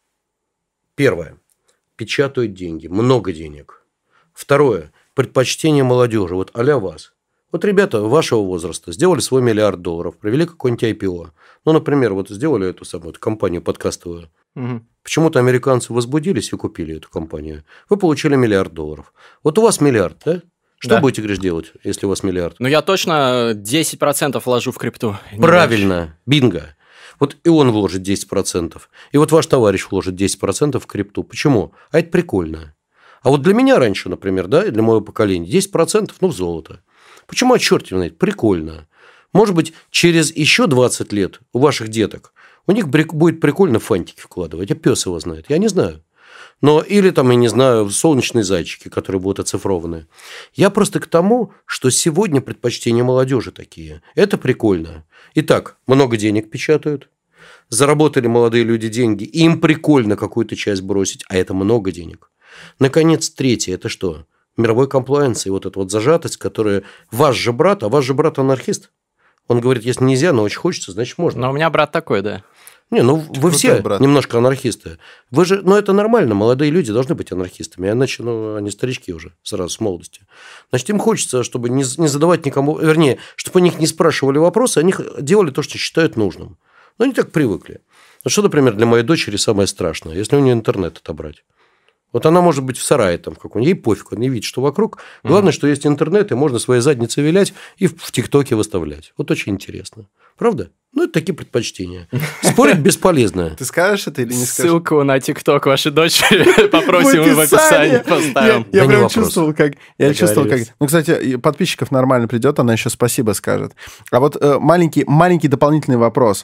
[SPEAKER 1] Первое. Печатают деньги, много денег. Второе. Предпочтение молодежи, вот а-ля вас. Вот ребята вашего возраста сделали свой миллиард долларов, провели какой-нибудь ай пи о. Ну, например, вот сделали эту самую эту компанию подкастовую. Угу. Почему-то американцы возбудились и купили эту компанию. Вы получили миллиард долларов. Вот у вас миллиард, да? Что да. будете, Гриш, делать, если у вас миллиард?
[SPEAKER 3] Ну, я точно десять процентов вложу в крипту.
[SPEAKER 1] Правильно. Бинго. Вот и он вложит десять процентов. И вот ваш товарищ вложит десять процентов в крипту. Почему? А это прикольно. А вот для меня раньше, например, да, и для моего поколения, десять процентов, ну, в золото. Почему, а черт его знает, прикольно. Может быть, через еще двадцать лет у ваших деток у них будет прикольно фантики вкладывать, а пес его знает, я не знаю. Но или там, я не знаю, солнечные зайчики, которые будут оцифрованы. Я просто к тому, что сегодня предпочтения молодежи такие. Это прикольно. Итак, много денег печатают. Заработали молодые люди деньги, и им прикольно какую-то часть бросить, а это много денег. Наконец, третье, это что? Мировой комплаенс и вот эта вот зажатость, которая ваш же брат, а ваш же брат анархист. Он говорит, если нельзя, но очень хочется, значит можно.
[SPEAKER 3] Но у меня брат такой, да.
[SPEAKER 1] Не, ну вы
[SPEAKER 2] Крутой
[SPEAKER 1] все
[SPEAKER 2] брат.
[SPEAKER 1] немножко анархисты. Вы же, ну это нормально, молодые люди должны быть анархистами, иначе, ну, они старички уже сразу с молодости. Значит, им хочется, чтобы не, не задавать никому, вернее, чтобы у них не спрашивали вопросы, они делали то, что считают нужным. Но они так привыкли. Ну, что, например, для моей дочери самое страшное, если у нее интернет отобрать? Вот она может быть в сарае там в каком-нибудь, ей пофиг, она не видит, что вокруг. Главное, mm-hmm. что есть интернет, и можно свои задницы вилять и в, в ТикТоке выставлять. Вот очень интересно. Правда? Ну, это такие предпочтения. Спорить бесполезно.
[SPEAKER 2] Ты скажешь это или не скажешь?
[SPEAKER 3] Ссылку на ТикТок вашей дочери попросим в описании, поставим.
[SPEAKER 2] Я прям чувствовал, как... Я чувствовал, как... Ну, кстати, подписчиков нормально придет, она еще спасибо скажет. А вот маленький маленький дополнительный вопрос.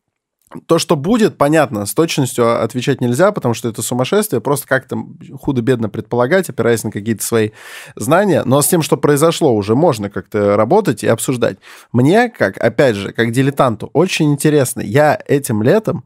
[SPEAKER 2] То, что будет, понятно, с точностью отвечать нельзя, потому что это сумасшествие, просто как-то худо-бедно предполагать, опираясь на какие-то свои знания, но с тем, что произошло, уже можно как-то работать и обсуждать. Мне, как, опять же, как дилетанту, очень интересно. Я этим летом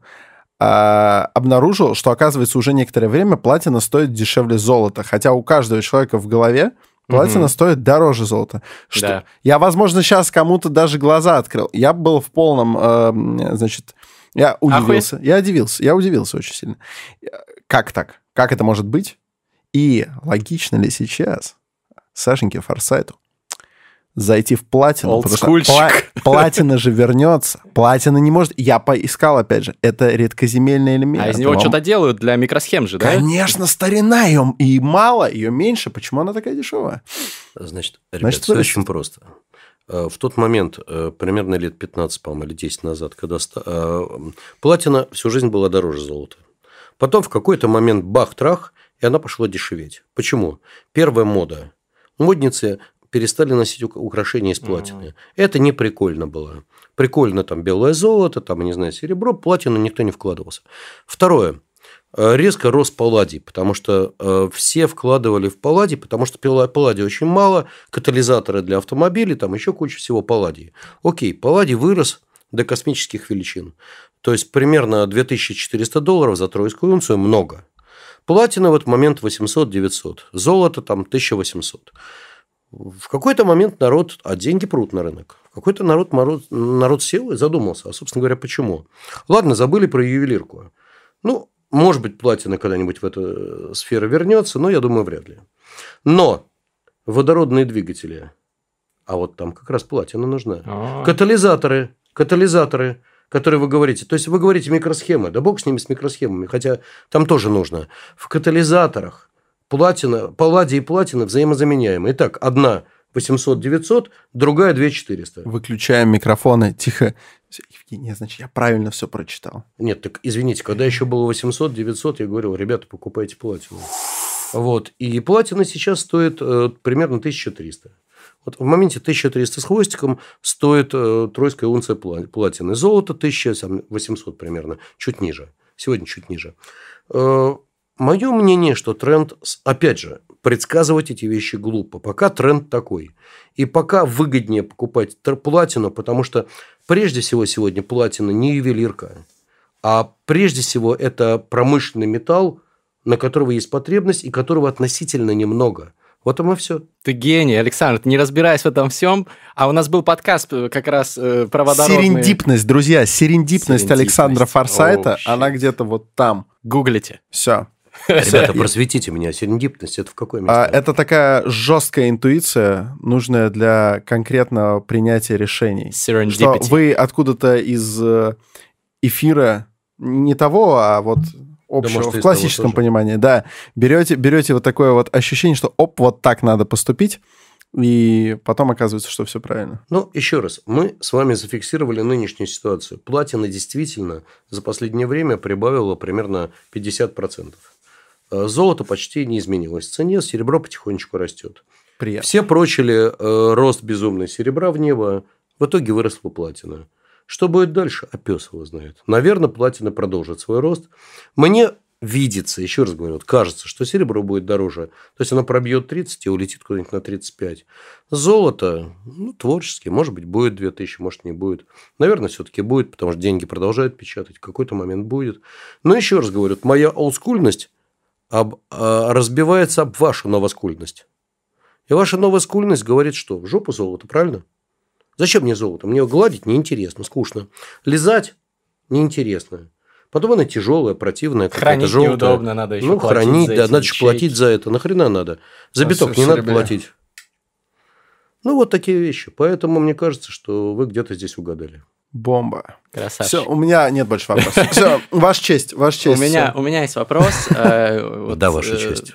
[SPEAKER 2] а, обнаружил, что, оказывается, уже некоторое время платина стоит дешевле золота, хотя у каждого человека в голове платина mm-hmm. стоит дороже золота. Что? Да. Я, возможно, сейчас кому-то даже глаза открыл. Я был в полном, э, значит... Я удивился. Ахуй. Я удивился. Я удивился очень сильно. Как так? Как это может быть? И логично ли сейчас Сашеньке Форсайту зайти в платину? Потому что пла- платина же вернется. Платина не может... Я поискал, опять же. Это редкоземельный элемент.
[SPEAKER 3] А из него вам... что-то делают для микросхем же, да?
[SPEAKER 2] Конечно, старина. Ее и мало, ее меньше. Почему она такая дешевая?
[SPEAKER 1] Значит, ребят, Значит, все очень просто. В тот момент, примерно лет пятнадцать, по-моему, или десять назад, когда платина всю жизнь была дороже золота. Потом в какой-то момент бах-трах, и она пошла дешеветь. Почему? Первая мода. Модницы перестали носить украшения из платины. Mm-hmm. Это не прикольно было. Прикольно там белое золото, там, не знаю, серебро, платину никто не вкладывался. Второе. Резко рос палладий, потому что э, все вкладывали в палладий, потому что палладий очень мало, катализаторы для автомобилей, там еще куча всего палладий. Окей, палладий вырос до космических величин. То есть, примерно две тысячи четыреста долларов за тройскую унцию много. Платина в этот момент восемьсот-девятьсот, золото там тысяча восемьсот. В какой-то момент народ, а деньги прут на рынок, в какой-то народ, народ, народ сел и задумался, а, собственно говоря, почему? Ладно, забыли про ювелирку. Ну, может быть, платина когда-нибудь в эту сферу вернется, но я думаю, вряд ли. Но водородные двигатели, а вот там как раз платина нужна. А-а-а. Катализаторы, катализаторы, которые вы говорите. То есть, вы говорите микросхемы. Да бог с ними, с микросхемами, хотя там тоже нужно. В катализаторах платина, палладий и платина взаимозаменяемы. Итак, одна восемьсот-девятьсот, другая две тысячи четыреста.
[SPEAKER 2] Выключаем микрофоны. Тихо. Евгений, значит, я правильно все прочитал.
[SPEAKER 1] Нет, так извините, когда еще было восемьсот-девятьсот, я говорил, ребята, покупайте платину. Вот. И платина сейчас стоит э, примерно тысяча триста. Вот в моменте тысяча триста с хвостиком стоит э, тройская унция платины. Золото тысяча восемьсот примерно, чуть ниже. Сегодня чуть ниже. Э, мое мнение, что тренд, опять же, предсказывать эти вещи глупо. Пока тренд такой. И пока выгоднее покупать платину, потому что прежде всего сегодня платина не ювелирка, а прежде всего это промышленный металл, на которого есть потребность и которого относительно немного. Вот и все.
[SPEAKER 3] Ты гений, Александр, ты не разбираясь в этом всем. А у нас был подкаст как раз э, про водородные...
[SPEAKER 2] Серендипность, друзья, серендипность, серендипность. Александра Форсайта, oh, она где-то вот там.
[SPEAKER 3] Гуглите.
[SPEAKER 2] Все.
[SPEAKER 1] Ребята, просветите меня. Серендипность – это в какой месте?
[SPEAKER 2] А, это такая жесткая интуиция, нужная для конкретного принятия решений. Что вы откуда-то из эфира не того, а вот общего, да, в классическом понимании, да, берете, берете вот такое вот ощущение, что оп, вот так надо поступить, и потом оказывается, что все правильно.
[SPEAKER 1] Ну, еще раз, мы с вами зафиксировали нынешнюю ситуацию. Платина действительно за последнее время прибавила примерно пятьдесят процентов. Золото почти не изменилось в цене, серебро потихонечку растет. Приятно. Все прочили э, рост безумный серебра в небо, в итоге выросла платина. Что будет дальше? А пес его знает. Наверное, платина продолжит свой рост. Мне видится, еще раз говорю, вот кажется, что серебро будет дороже. То есть, оно пробьет тридцать и улетит куда-нибудь на тридцать пять. Золото, ну, творчески, может быть, будет две тысячи, может, не будет. Наверное, все-таки будет, потому что деньги продолжают печатать. В какой-то момент будет. Но еще раз говорю, моя олдскульность об, а, разбивается об вашу новоскульность. И ваша новоскульность говорит, что в жопу золото, правильно? Зачем мне золото? Мне его гладить неинтересно, скучно. Лизать неинтересно. Потом она тяжелая, противная,
[SPEAKER 3] хранить
[SPEAKER 1] желтая.
[SPEAKER 3] Неудобно, надо еще
[SPEAKER 1] ну,
[SPEAKER 3] платить
[SPEAKER 1] хранить,
[SPEAKER 3] за
[SPEAKER 1] да,
[SPEAKER 3] эти
[SPEAKER 1] надо же платить за это. Нахрена надо? За
[SPEAKER 2] А
[SPEAKER 1] биток
[SPEAKER 2] все-
[SPEAKER 1] не
[SPEAKER 2] все
[SPEAKER 1] надо
[SPEAKER 2] любили.
[SPEAKER 1] платить. Ну, вот такие вещи. Поэтому мне кажется, что вы где-то здесь угадали.
[SPEAKER 2] Бомба.
[SPEAKER 3] Красавчик.
[SPEAKER 2] Все, у меня нет больше вопросов. Все, ваша честь, ваша честь.
[SPEAKER 3] У меня,
[SPEAKER 2] всё.
[SPEAKER 3] у меня есть вопрос. э, вот,
[SPEAKER 1] Да, ваша
[SPEAKER 3] э,
[SPEAKER 1] честь.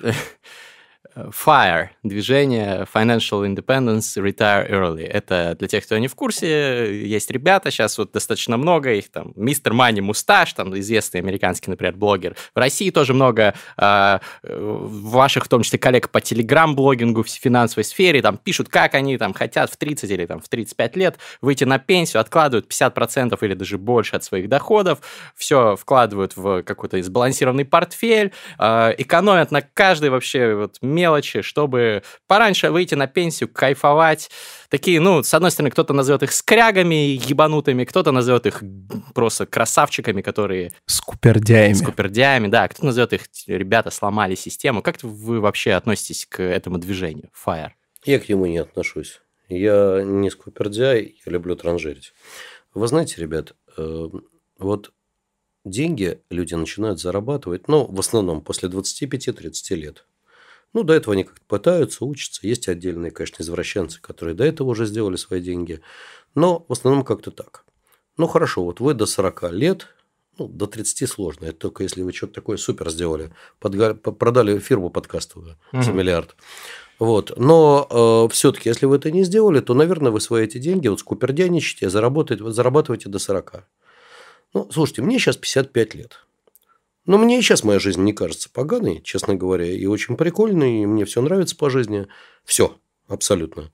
[SPEAKER 3] FIRE, движение Financial Independence Retire Early. Это для тех, кто не в курсе, есть ребята, сейчас вот достаточно много их, там, мистер Мани Мусташ, там, известный американский, например, блогер. В России тоже много э, ваших, в том числе, коллег по телеграм-блогингу в финансовой сфере, там, пишут, как они там хотят в тридцать или там, в тридцать пять лет выйти на пенсию, откладывают пятьдесят процентов или даже больше от своих доходов, все вкладывают в какой-то сбалансированный портфель, э, экономят на каждой вообще вот мелочи, чтобы пораньше выйти на пенсию, кайфовать. Такие, ну, с одной стороны, кто-то назовет их скрягами ебанутыми, кто-то назовет их просто красавчиками, которые...
[SPEAKER 2] Скупердяями.
[SPEAKER 3] Скупердяями, да. Кто-то назовет их, ребята, сломали систему. Как вы вообще относитесь к этому движению, FIRE?
[SPEAKER 1] Я к нему не отношусь. Я не скупердяй, я люблю транжирить. Вы знаете, ребят, э, вот деньги люди начинают зарабатывать, ну, в основном после двадцати пяти тридцати лет. Ну, до этого они как-то пытаются, учатся. Есть отдельные, конечно, извращенцы, которые до этого уже сделали свои деньги. Но в основном как-то так. Ну, хорошо, вот вы до сорока лет, ну, до тридцати сложно. Это только если вы что-то такое супер сделали. Подга... Продали фирму подкастовую mm-hmm. за миллиард. Вот. Но э, все-таки, если вы это не сделали, то, наверное, вы свои эти деньги вот скупердяничаете, зарабатываете, зарабатываете до сорока. Ну, слушайте, мне сейчас пятьдесят пять лет. Но мне и сейчас моя жизнь не кажется поганой, честно говоря, и очень прикольной, и мне все нравится по жизни. Все, абсолютно.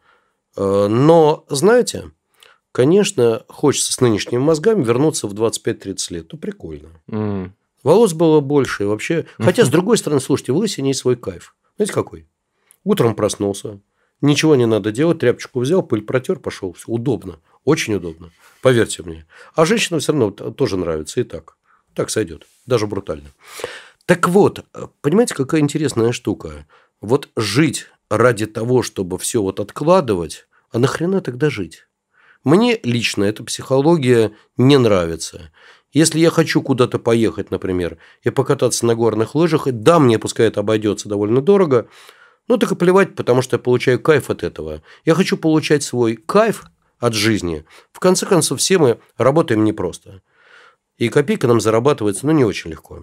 [SPEAKER 1] Но, знаете, конечно, хочется с нынешними мозгами вернуться в двадцать пять тридцать лет. Ну, прикольно. Mm. Волос было больше, и вообще... Хотя, с другой стороны, слушайте, в лысине есть свой кайф. Знаете, какой? Утром проснулся, ничего не надо делать, тряпочку взял, пыль протер, пошел. Все удобно, очень удобно, поверьте мне. А женщинам все равно тоже нравится и так. Так сойдет, даже брутально. Так вот, понимаете, какая интересная штука? Вот жить ради того, чтобы все вот откладывать, а нахрена тогда жить? Мне лично эта психология не нравится. Если я хочу куда-то поехать, например, и покататься на горных лыжах, да, мне пускай это обойдется довольно дорого, ну так и плевать, потому что я получаю кайф от этого. Я хочу получать свой кайф от жизни. В конце концов, все мы работаем непросто. И копейка нам зарабатывается, ну, не очень легко.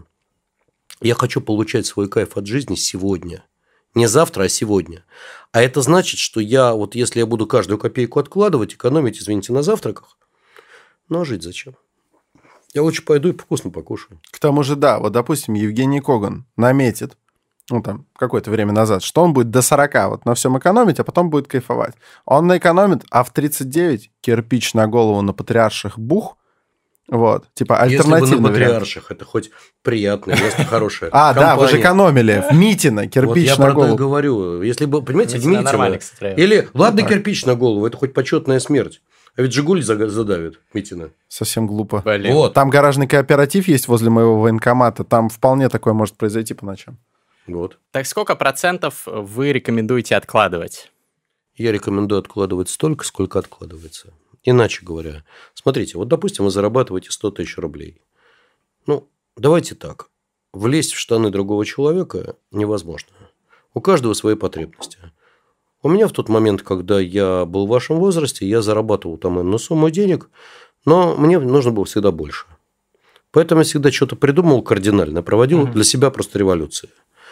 [SPEAKER 1] Я хочу получать свой кайф от жизни сегодня. Не завтра, а сегодня. А это значит, что я, вот если я буду каждую копейку откладывать, экономить, извините, на завтраках, ну, а жить зачем? Я лучше пойду и вкусно покушаю.
[SPEAKER 2] К тому же, да, вот, допустим, Евгений Коган наметит, ну, там, какое-то время назад, что он будет до сорока вот на всем экономить, а потом будет кайфовать. Он наэкономит, а в тридцать девять кирпич на голову на патриарших бух. Вот, типа альтернативный
[SPEAKER 1] Если бы на
[SPEAKER 2] вариант.
[SPEAKER 1] Патриарших, это хоть приятное место, хорошее.
[SPEAKER 2] А, да, вы же экономили. В Митино кирпич на голову.
[SPEAKER 1] Вот я про это говорю. Если бы, понимаете, в Митино... Или, ладно, кирпич на голову, это хоть почетная смерть. А ведь «Жигули» задавит Митино.
[SPEAKER 2] Совсем глупо.
[SPEAKER 1] Вот.
[SPEAKER 2] Там гаражный кооператив есть возле моего военкомата. Там вполне такое может произойти по ночам.
[SPEAKER 1] Вот.
[SPEAKER 3] Так сколько процентов вы рекомендуете откладывать?
[SPEAKER 1] Я рекомендую откладывать столько, сколько откладывается. Иначе говоря, смотрите, вот, допустим, вы зарабатываете сто тысяч рублей. Ну, давайте так. Влезть в штаны другого человека невозможно. У каждого свои потребности. У меня в тот момент, когда я был в вашем возрасте, я зарабатывал там иную сумму денег, но мне нужно было всегда больше. Поэтому я всегда что-то придумал кардинально, проводил угу. для себя просто революцию.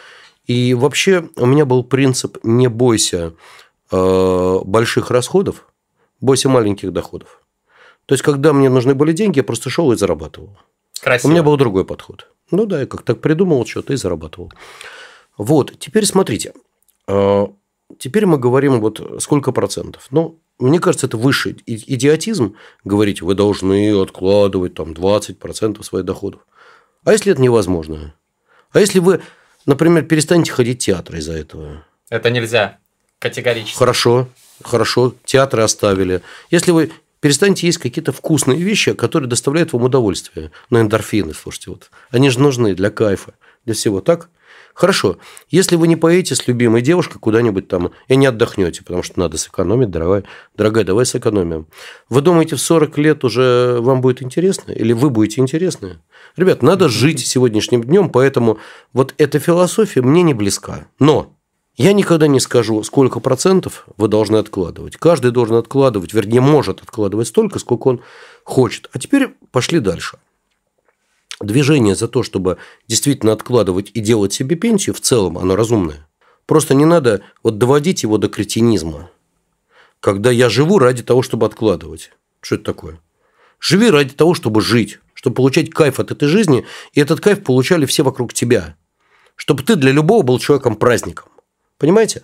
[SPEAKER 1] И вообще у меня был принцип «не бойся э, больших расходов, бойся маленьких доходов». То есть, когда мне нужны были деньги, я просто шел и зарабатывал.
[SPEAKER 3] Красиво.
[SPEAKER 1] У меня был другой подход. Ну да, я как так придумал что-то и зарабатывал. Вот, теперь смотрите. Э, теперь мы говорим, вот сколько процентов. Ну, мне кажется, это высший идиотизм говорить, вы должны откладывать там двадцать процентов своих доходов. А если это невозможно? А если вы... Например, перестаньте ходить в театр из-за этого.
[SPEAKER 3] Это нельзя. Категорически.
[SPEAKER 1] Хорошо, хорошо. Театры оставили. Если вы перестаньте есть какие-то вкусные вещи, которые доставляют вам удовольствие. Но эндорфины, слушайте, вот. Они же нужны для кайфа, для всего. Так? Хорошо, если вы не поедете с любимой девушкой куда-нибудь там и не отдохнете, потому что надо сэкономить, дорогая, дорогая, давай сэкономим. Вы думаете, в сорок лет уже вам будет интересно? Или вы будете интересны? Ребят, надо жить сегодняшним днем, поэтому вот эта философия мне не близка. Но я никогда не скажу, сколько процентов вы должны откладывать. Каждый должен откладывать, вернее, может откладывать столько, сколько он хочет. А теперь пошли дальше. Движение за то, чтобы действительно откладывать и делать себе пенсию, в целом оно разумное. Просто не надо вот доводить его до кретинизма. Когда я живу ради того, чтобы откладывать. Что это такое? Живи ради того, чтобы жить, чтобы получать кайф от этой жизни, и этот кайф получали все вокруг тебя. Чтобы ты для любого был человеком-праздником. Понимаете?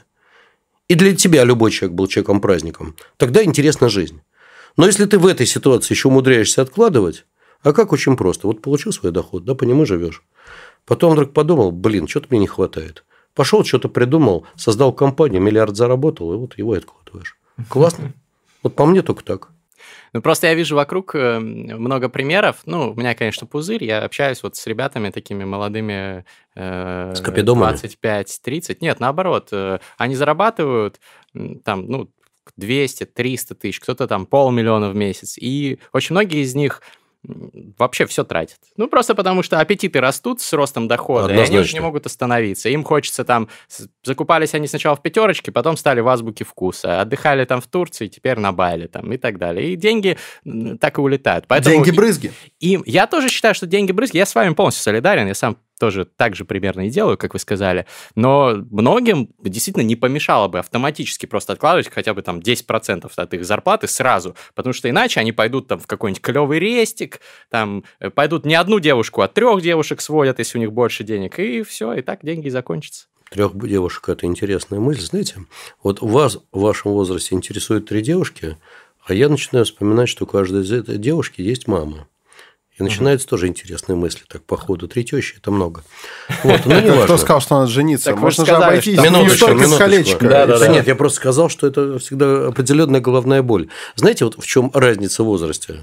[SPEAKER 1] И для тебя любой человек был человеком-праздником. Тогда интересна жизнь. Но если ты в этой ситуации еще умудряешься откладывать, а как очень просто. Вот получил свой доход, да, по нему живешь. Потом вдруг подумал, блин, что-то мне не хватает. Пошел, что-то придумал, создал компанию, миллиард заработал, и вот его и откладываешь. Классно. Вот по мне только так.
[SPEAKER 3] Ну, просто я вижу вокруг много примеров. Ну, у меня, конечно, пузырь. Я общаюсь вот с ребятами такими молодыми, э, двадцать пять тридцать. Нет, наоборот. Они зарабатывают там, ну, двести триста тысяч, кто-то там полмиллиона в месяц. И очень многие из них вообще все тратят. Ну, просто потому что аппетиты растут с ростом дохода, однозначно. И они уже не могут остановиться. Им хочется там... Закупались они сначала в пятерочке, потом стали в азбуке вкуса. Отдыхали там в Турции, теперь на Бали там и так далее. И деньги так и улетают. Поэтому
[SPEAKER 2] деньги-брызги.
[SPEAKER 3] И, и я тоже считаю, что деньги-брызги... Я с вами полностью солидарен. Я сам тоже так же примерно и делаю, как вы сказали. Но многим действительно не помешало бы автоматически просто откладывать хотя бы там десять процентов от их зарплаты сразу, потому что иначе они пойдут там в какой-нибудь клевый рестик, там пойдут не одну девушку, а трех девушек сводят, если у них больше денег, и все, и так деньги закончатся.
[SPEAKER 1] Трех девушек – это интересная мысль. Знаете, вот вас в вашем возрасте интересуют три девушки, а я начинаю вспоминать, что у каждой из этой девушки есть мама. И начинаются угу. тоже интересные мысли. Так, по ходу, три тещи – это много. Вот, но не важно.
[SPEAKER 2] Кто сказал, что надо жениться?
[SPEAKER 3] Так
[SPEAKER 2] можно
[SPEAKER 3] же
[SPEAKER 2] обойтись.
[SPEAKER 1] Минуточку, минуточку.
[SPEAKER 2] Колечко.
[SPEAKER 1] Да, да, да. Нет, я просто сказал, что это всегда определенная головная боль. Знаете, вот в чем разница в возрасте?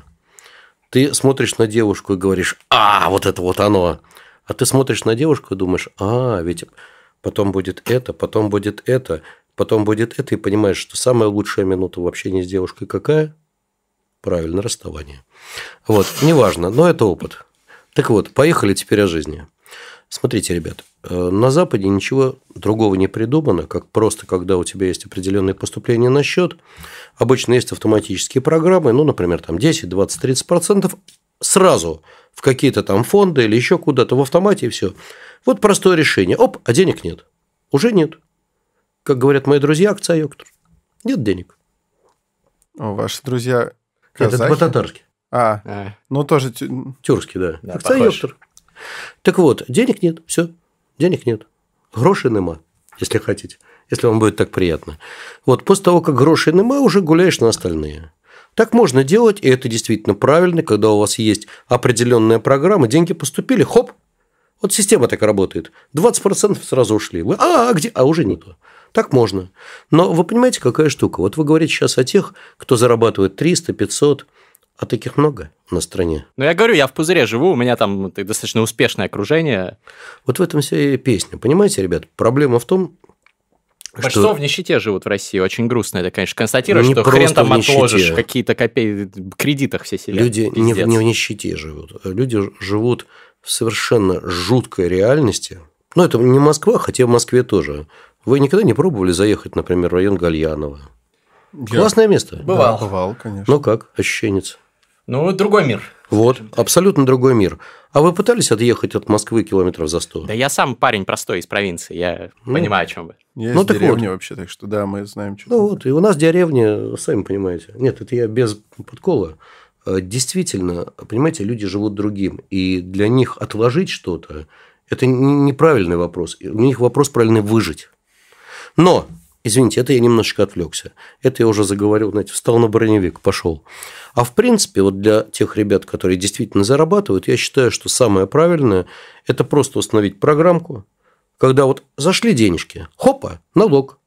[SPEAKER 1] Ты смотришь на девушку и говоришь, а, вот это вот оно. А ты смотришь на девушку и думаешь, а, ведь потом будет это, потом будет это, потом будет это, и понимаешь, что самая лучшая минута в общении с девушкой какая? Правильно, расставание. Вот, неважно, но это опыт. Так вот, поехали теперь о жизни. Смотрите, ребят, на Западе ничего другого не придумано, как просто, когда у тебя есть определенные поступления на счет, обычно есть автоматические программы, ну, например, там десять, двадцать, тридцать процентов сразу в какие-то там фонды или еще куда-то в автомате, и все. Вот простое решение. Оп, а денег нет. Уже нет. Как говорят мои друзья, акция-йоктор. Нет денег.
[SPEAKER 2] О, ваши друзья казахи?
[SPEAKER 1] Это по-татарски.
[SPEAKER 2] А, а, ну тоже...
[SPEAKER 1] Тюркский, да. да акция-йоктор. Так вот, денег нет, все, денег нет. Гроши нема, если хотите, если вам будет так приятно. Вот после того, как гроши нема, уже гуляешь на остальные. Так можно делать, и это действительно правильно, когда у вас есть определенная программа, деньги поступили, хоп, вот система так работает. двадцать процентов сразу ушли. Вы, а, а где? А уже не то. Так можно. Но вы понимаете, какая штука? Вот вы говорите сейчас о тех, кто зарабатывает триста, пятьсот, а таких много на стране.
[SPEAKER 3] Ну, я говорю, я в пузыре живу, у меня там достаточно успешное окружение.
[SPEAKER 1] Вот в этом вся и песня. Понимаете, ребят, проблема в том,
[SPEAKER 3] большинство
[SPEAKER 1] что...
[SPEAKER 3] в нищете живут в России. Очень грустно это, конечно, констатировать, что хрен там отложишь, какие-то копейки, в кредитах все сидят.
[SPEAKER 1] Люди не в, не в нищете живут. Люди живут в совершенно жуткой реальности. Ну, это не Москва, хотя в Москве тоже. Вы никогда не пробовали заехать, например, в район Гальянова? Я... Классное место.
[SPEAKER 3] Бывал.
[SPEAKER 2] Да, бывал, конечно.
[SPEAKER 1] Ну, как? Ощущенец?
[SPEAKER 3] Ну, другой мир.
[SPEAKER 1] Вот, абсолютно другой мир. А вы пытались отъехать от Москвы километров за сто?
[SPEAKER 3] Да я сам парень простой из провинции, я ну, понимаю, о чем вы.
[SPEAKER 2] Я
[SPEAKER 1] ну,
[SPEAKER 2] из деревни
[SPEAKER 1] вот.
[SPEAKER 2] вообще, так что да, мы знаем, что.
[SPEAKER 1] Ну вот, и у нас деревня, сами понимаете. Нет, это я без подкола. Действительно, понимаете, люди живут другим, и для них отложить что-то – это неправильный вопрос. У них вопрос правильный – выжить. Но, извините, это я немножечко отвлекся. Это я уже заговорил, знаете, встал на броневик, пошел. А в принципе, вот для тех ребят, которые действительно зарабатывают, я считаю, что самое правильное – это просто установить программку, когда вот зашли денежки, хопа, налог,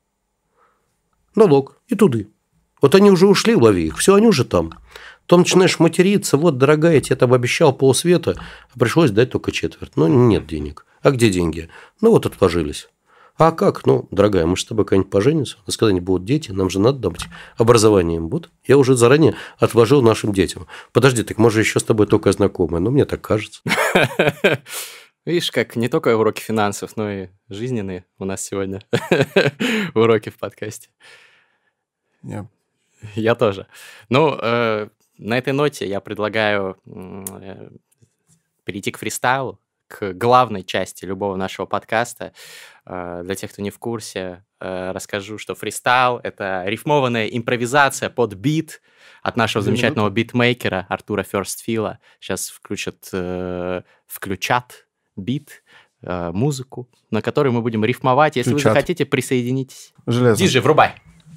[SPEAKER 1] налог и туды. Вот они уже ушли, лови их, все, они уже там. Потом начинаешь материться, вот, дорогая, я тебе там обещал полсвета, а пришлось дать только четверть. Ну, нет денег. А где деньги? Ну, вот отложились. А как? Ну, дорогая, мы же с тобой когда-нибудь поженимся, у нас когда-нибудь будут дети, нам же надо добыть образование им будет. Я уже заранее отложил нашим детям. Подожди, так мы же еще с тобой только знакомы, ну, мне так кажется.
[SPEAKER 3] Видишь, как не только уроки финансов, но и жизненные у нас сегодня уроки в подкасте.
[SPEAKER 2] Yeah.
[SPEAKER 3] Я тоже. Ну, э, на этой ноте я предлагаю э, перейти к фристайлу, к главной части любого нашего подкаста. Э, для тех, кто не в курсе, э, расскажу, что фристайл — это рифмованная импровизация под бит от нашего замечательного битмейкера Артура Ферстфила. Сейчас включат, э, включат бит, э, музыку, на которой мы будем рифмовать. Если Включат. Вы захотите, присоединитесь.
[SPEAKER 2] Железно.
[SPEAKER 3] Диджей, врубай.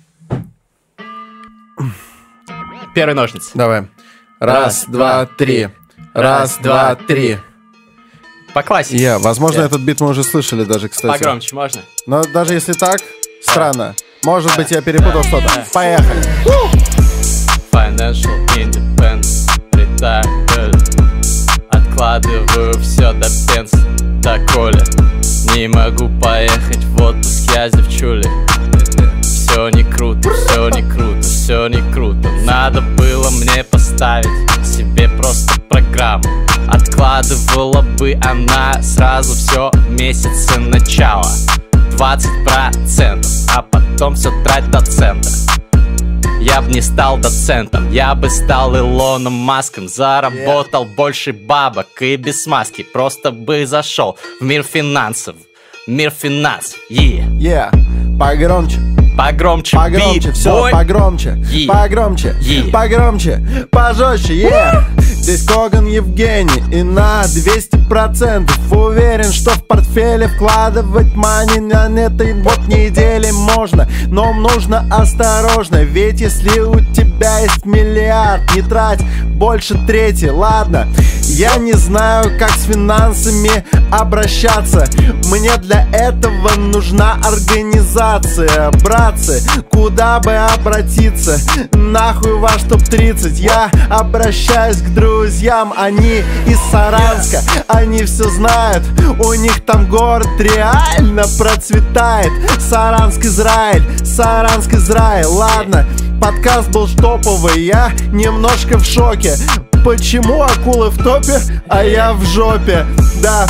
[SPEAKER 3] Первый ножницы.
[SPEAKER 2] Давай. Раз, Раз два, три. Раз, два, три.
[SPEAKER 3] По классике.
[SPEAKER 2] Я, yeah, возможно, yeah. этот бит мы уже слышали даже, кстати.
[SPEAKER 3] Погромче можно.
[SPEAKER 2] Но даже если так, странно. Может быть, я перепутал что-то. Поехали.
[SPEAKER 3] Financial independence. Retired. Откладываю все до пенс, до коля. Не могу поехать в отпуск, я девчуля. Все не круто, все не круто, все не круто. Надо было мне поставить себе просто программу. Откладывала бы она сразу все месяца начала. двадцать процентов, а потом все трать до цента. Я бы не стал доцентом, я бы стал Илоном Маском. Заработал yeah. больше бабок и без маски. Просто бы зашел в мир финансов. Мир финансов, yeah.
[SPEAKER 2] Yeah, погромче.
[SPEAKER 3] Погромче,
[SPEAKER 2] погромче,
[SPEAKER 3] бит,
[SPEAKER 2] все,
[SPEAKER 3] бой.
[SPEAKER 2] Погромче,
[SPEAKER 3] yeah.
[SPEAKER 2] погромче, yeah. погромче, пожестче, yeah. Здесь Коган Евгений и на двести процентов уверен, что в портфеле вкладывать мани на этой вот неделе можно. Но нужно осторожно, ведь если у тебя есть миллиард, не трать больше трети, ладно. Я не знаю, как с финансами обращаться. Мне для этого нужна организация. Братцы, куда бы обратиться? Нахуй ваш топ тридцать. Я обращаюсь к друзьям, они из Саранска. Они все знают, у них там город реально процветает. Саранск, Израиль, Саранск, Израиль. Ладно, подкаст был топовый, я немножко в шоке. Почему акулы в топе, а я в жопе? Да.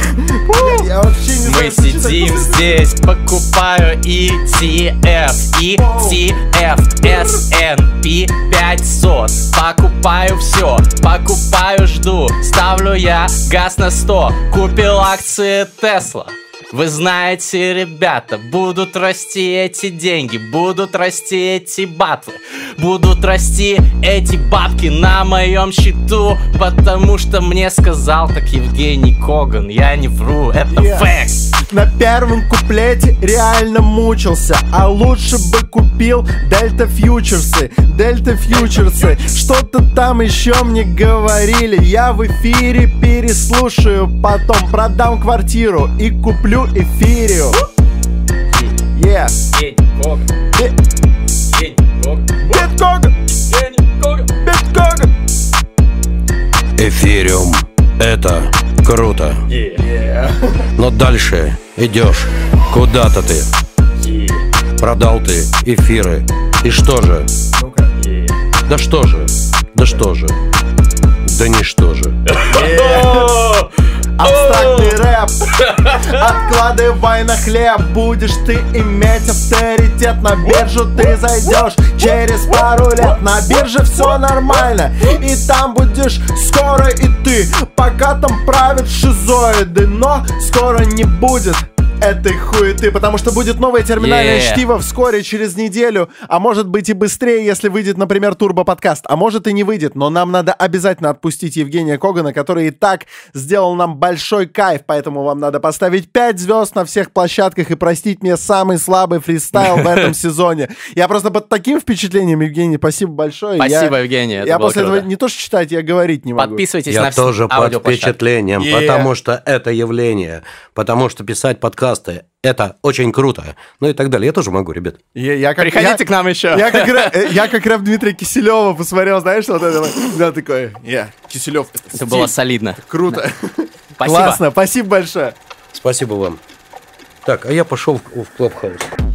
[SPEAKER 3] Мы сидим здесь, покупаю и ти эф, и ти эф, эс энд пи пятьсот. Покупаю все, покупаю, жду. Ставлю я газ на сто. Купил акции Тесла. Вы знаете, ребята, будут расти эти деньги, будут расти эти батлы, будут расти эти бабки на моем счету, потому что мне сказал так Евгений Коган, я не вру, это yeah. факт.
[SPEAKER 2] На первом куплете реально мучился, а лучше бы купил Дельта Фьючерсы, Дельта Фьючерсы. Что-то там еще мне говорили, я в эфире переслушаю, потом продам квартиру и куплю эфирию. Yeah.
[SPEAKER 1] Эфириум — это круто.
[SPEAKER 3] Yeah.
[SPEAKER 1] Но дальше идешь куда-то ты.
[SPEAKER 3] Yeah.
[SPEAKER 1] Продал ты эфиры. И что же?
[SPEAKER 3] Yeah.
[SPEAKER 1] Да что же? Да что же? Да ничто же.
[SPEAKER 2] Yeah. Абстрактный рэп. Откладывай на хлеб. Будешь ты иметь авторитет. На биржу ты зайдешь через пару лет. На бирже все нормально, и там будешь скоро и ты. Пока там правят шизоиды, но скоро не будет этой хуеты, потому что будет новое терминальное yeah. чтиво вскоре, через неделю, а может быть и быстрее, если выйдет, например, турбо-подкаст, а может и не выйдет, но нам надо обязательно отпустить Евгения Когана, который и так сделал нам большой кайф, поэтому вам надо поставить пять звезд на всех площадках и простить мне самый слабый фристайл в этом сезоне. Я просто под таким впечатлением, Евгений, спасибо большое.
[SPEAKER 3] Спасибо, я, Евгений, это
[SPEAKER 2] Я после
[SPEAKER 3] круто.
[SPEAKER 2] этого не то что читать, я говорить не могу.
[SPEAKER 3] Подписывайтесь
[SPEAKER 1] я
[SPEAKER 3] на все
[SPEAKER 1] тоже под впечатлением,
[SPEAKER 2] yeah.
[SPEAKER 1] потому что это явление, потому что писать подкаст это очень круто. Ну и так далее. Я тоже могу, ребят.
[SPEAKER 2] Я, я как,
[SPEAKER 3] Приходите
[SPEAKER 2] я,
[SPEAKER 3] к нам еще.
[SPEAKER 2] Я как, я как рэп Дмитрия Киселева посмотрел, знаешь, вот это. Да, такое. Я, Киселев.
[SPEAKER 3] Это было солидно.
[SPEAKER 2] Круто.
[SPEAKER 3] Спасибо.
[SPEAKER 2] Классно, спасибо большое.
[SPEAKER 1] Спасибо вам. Так, а я пошел в Клабхаус.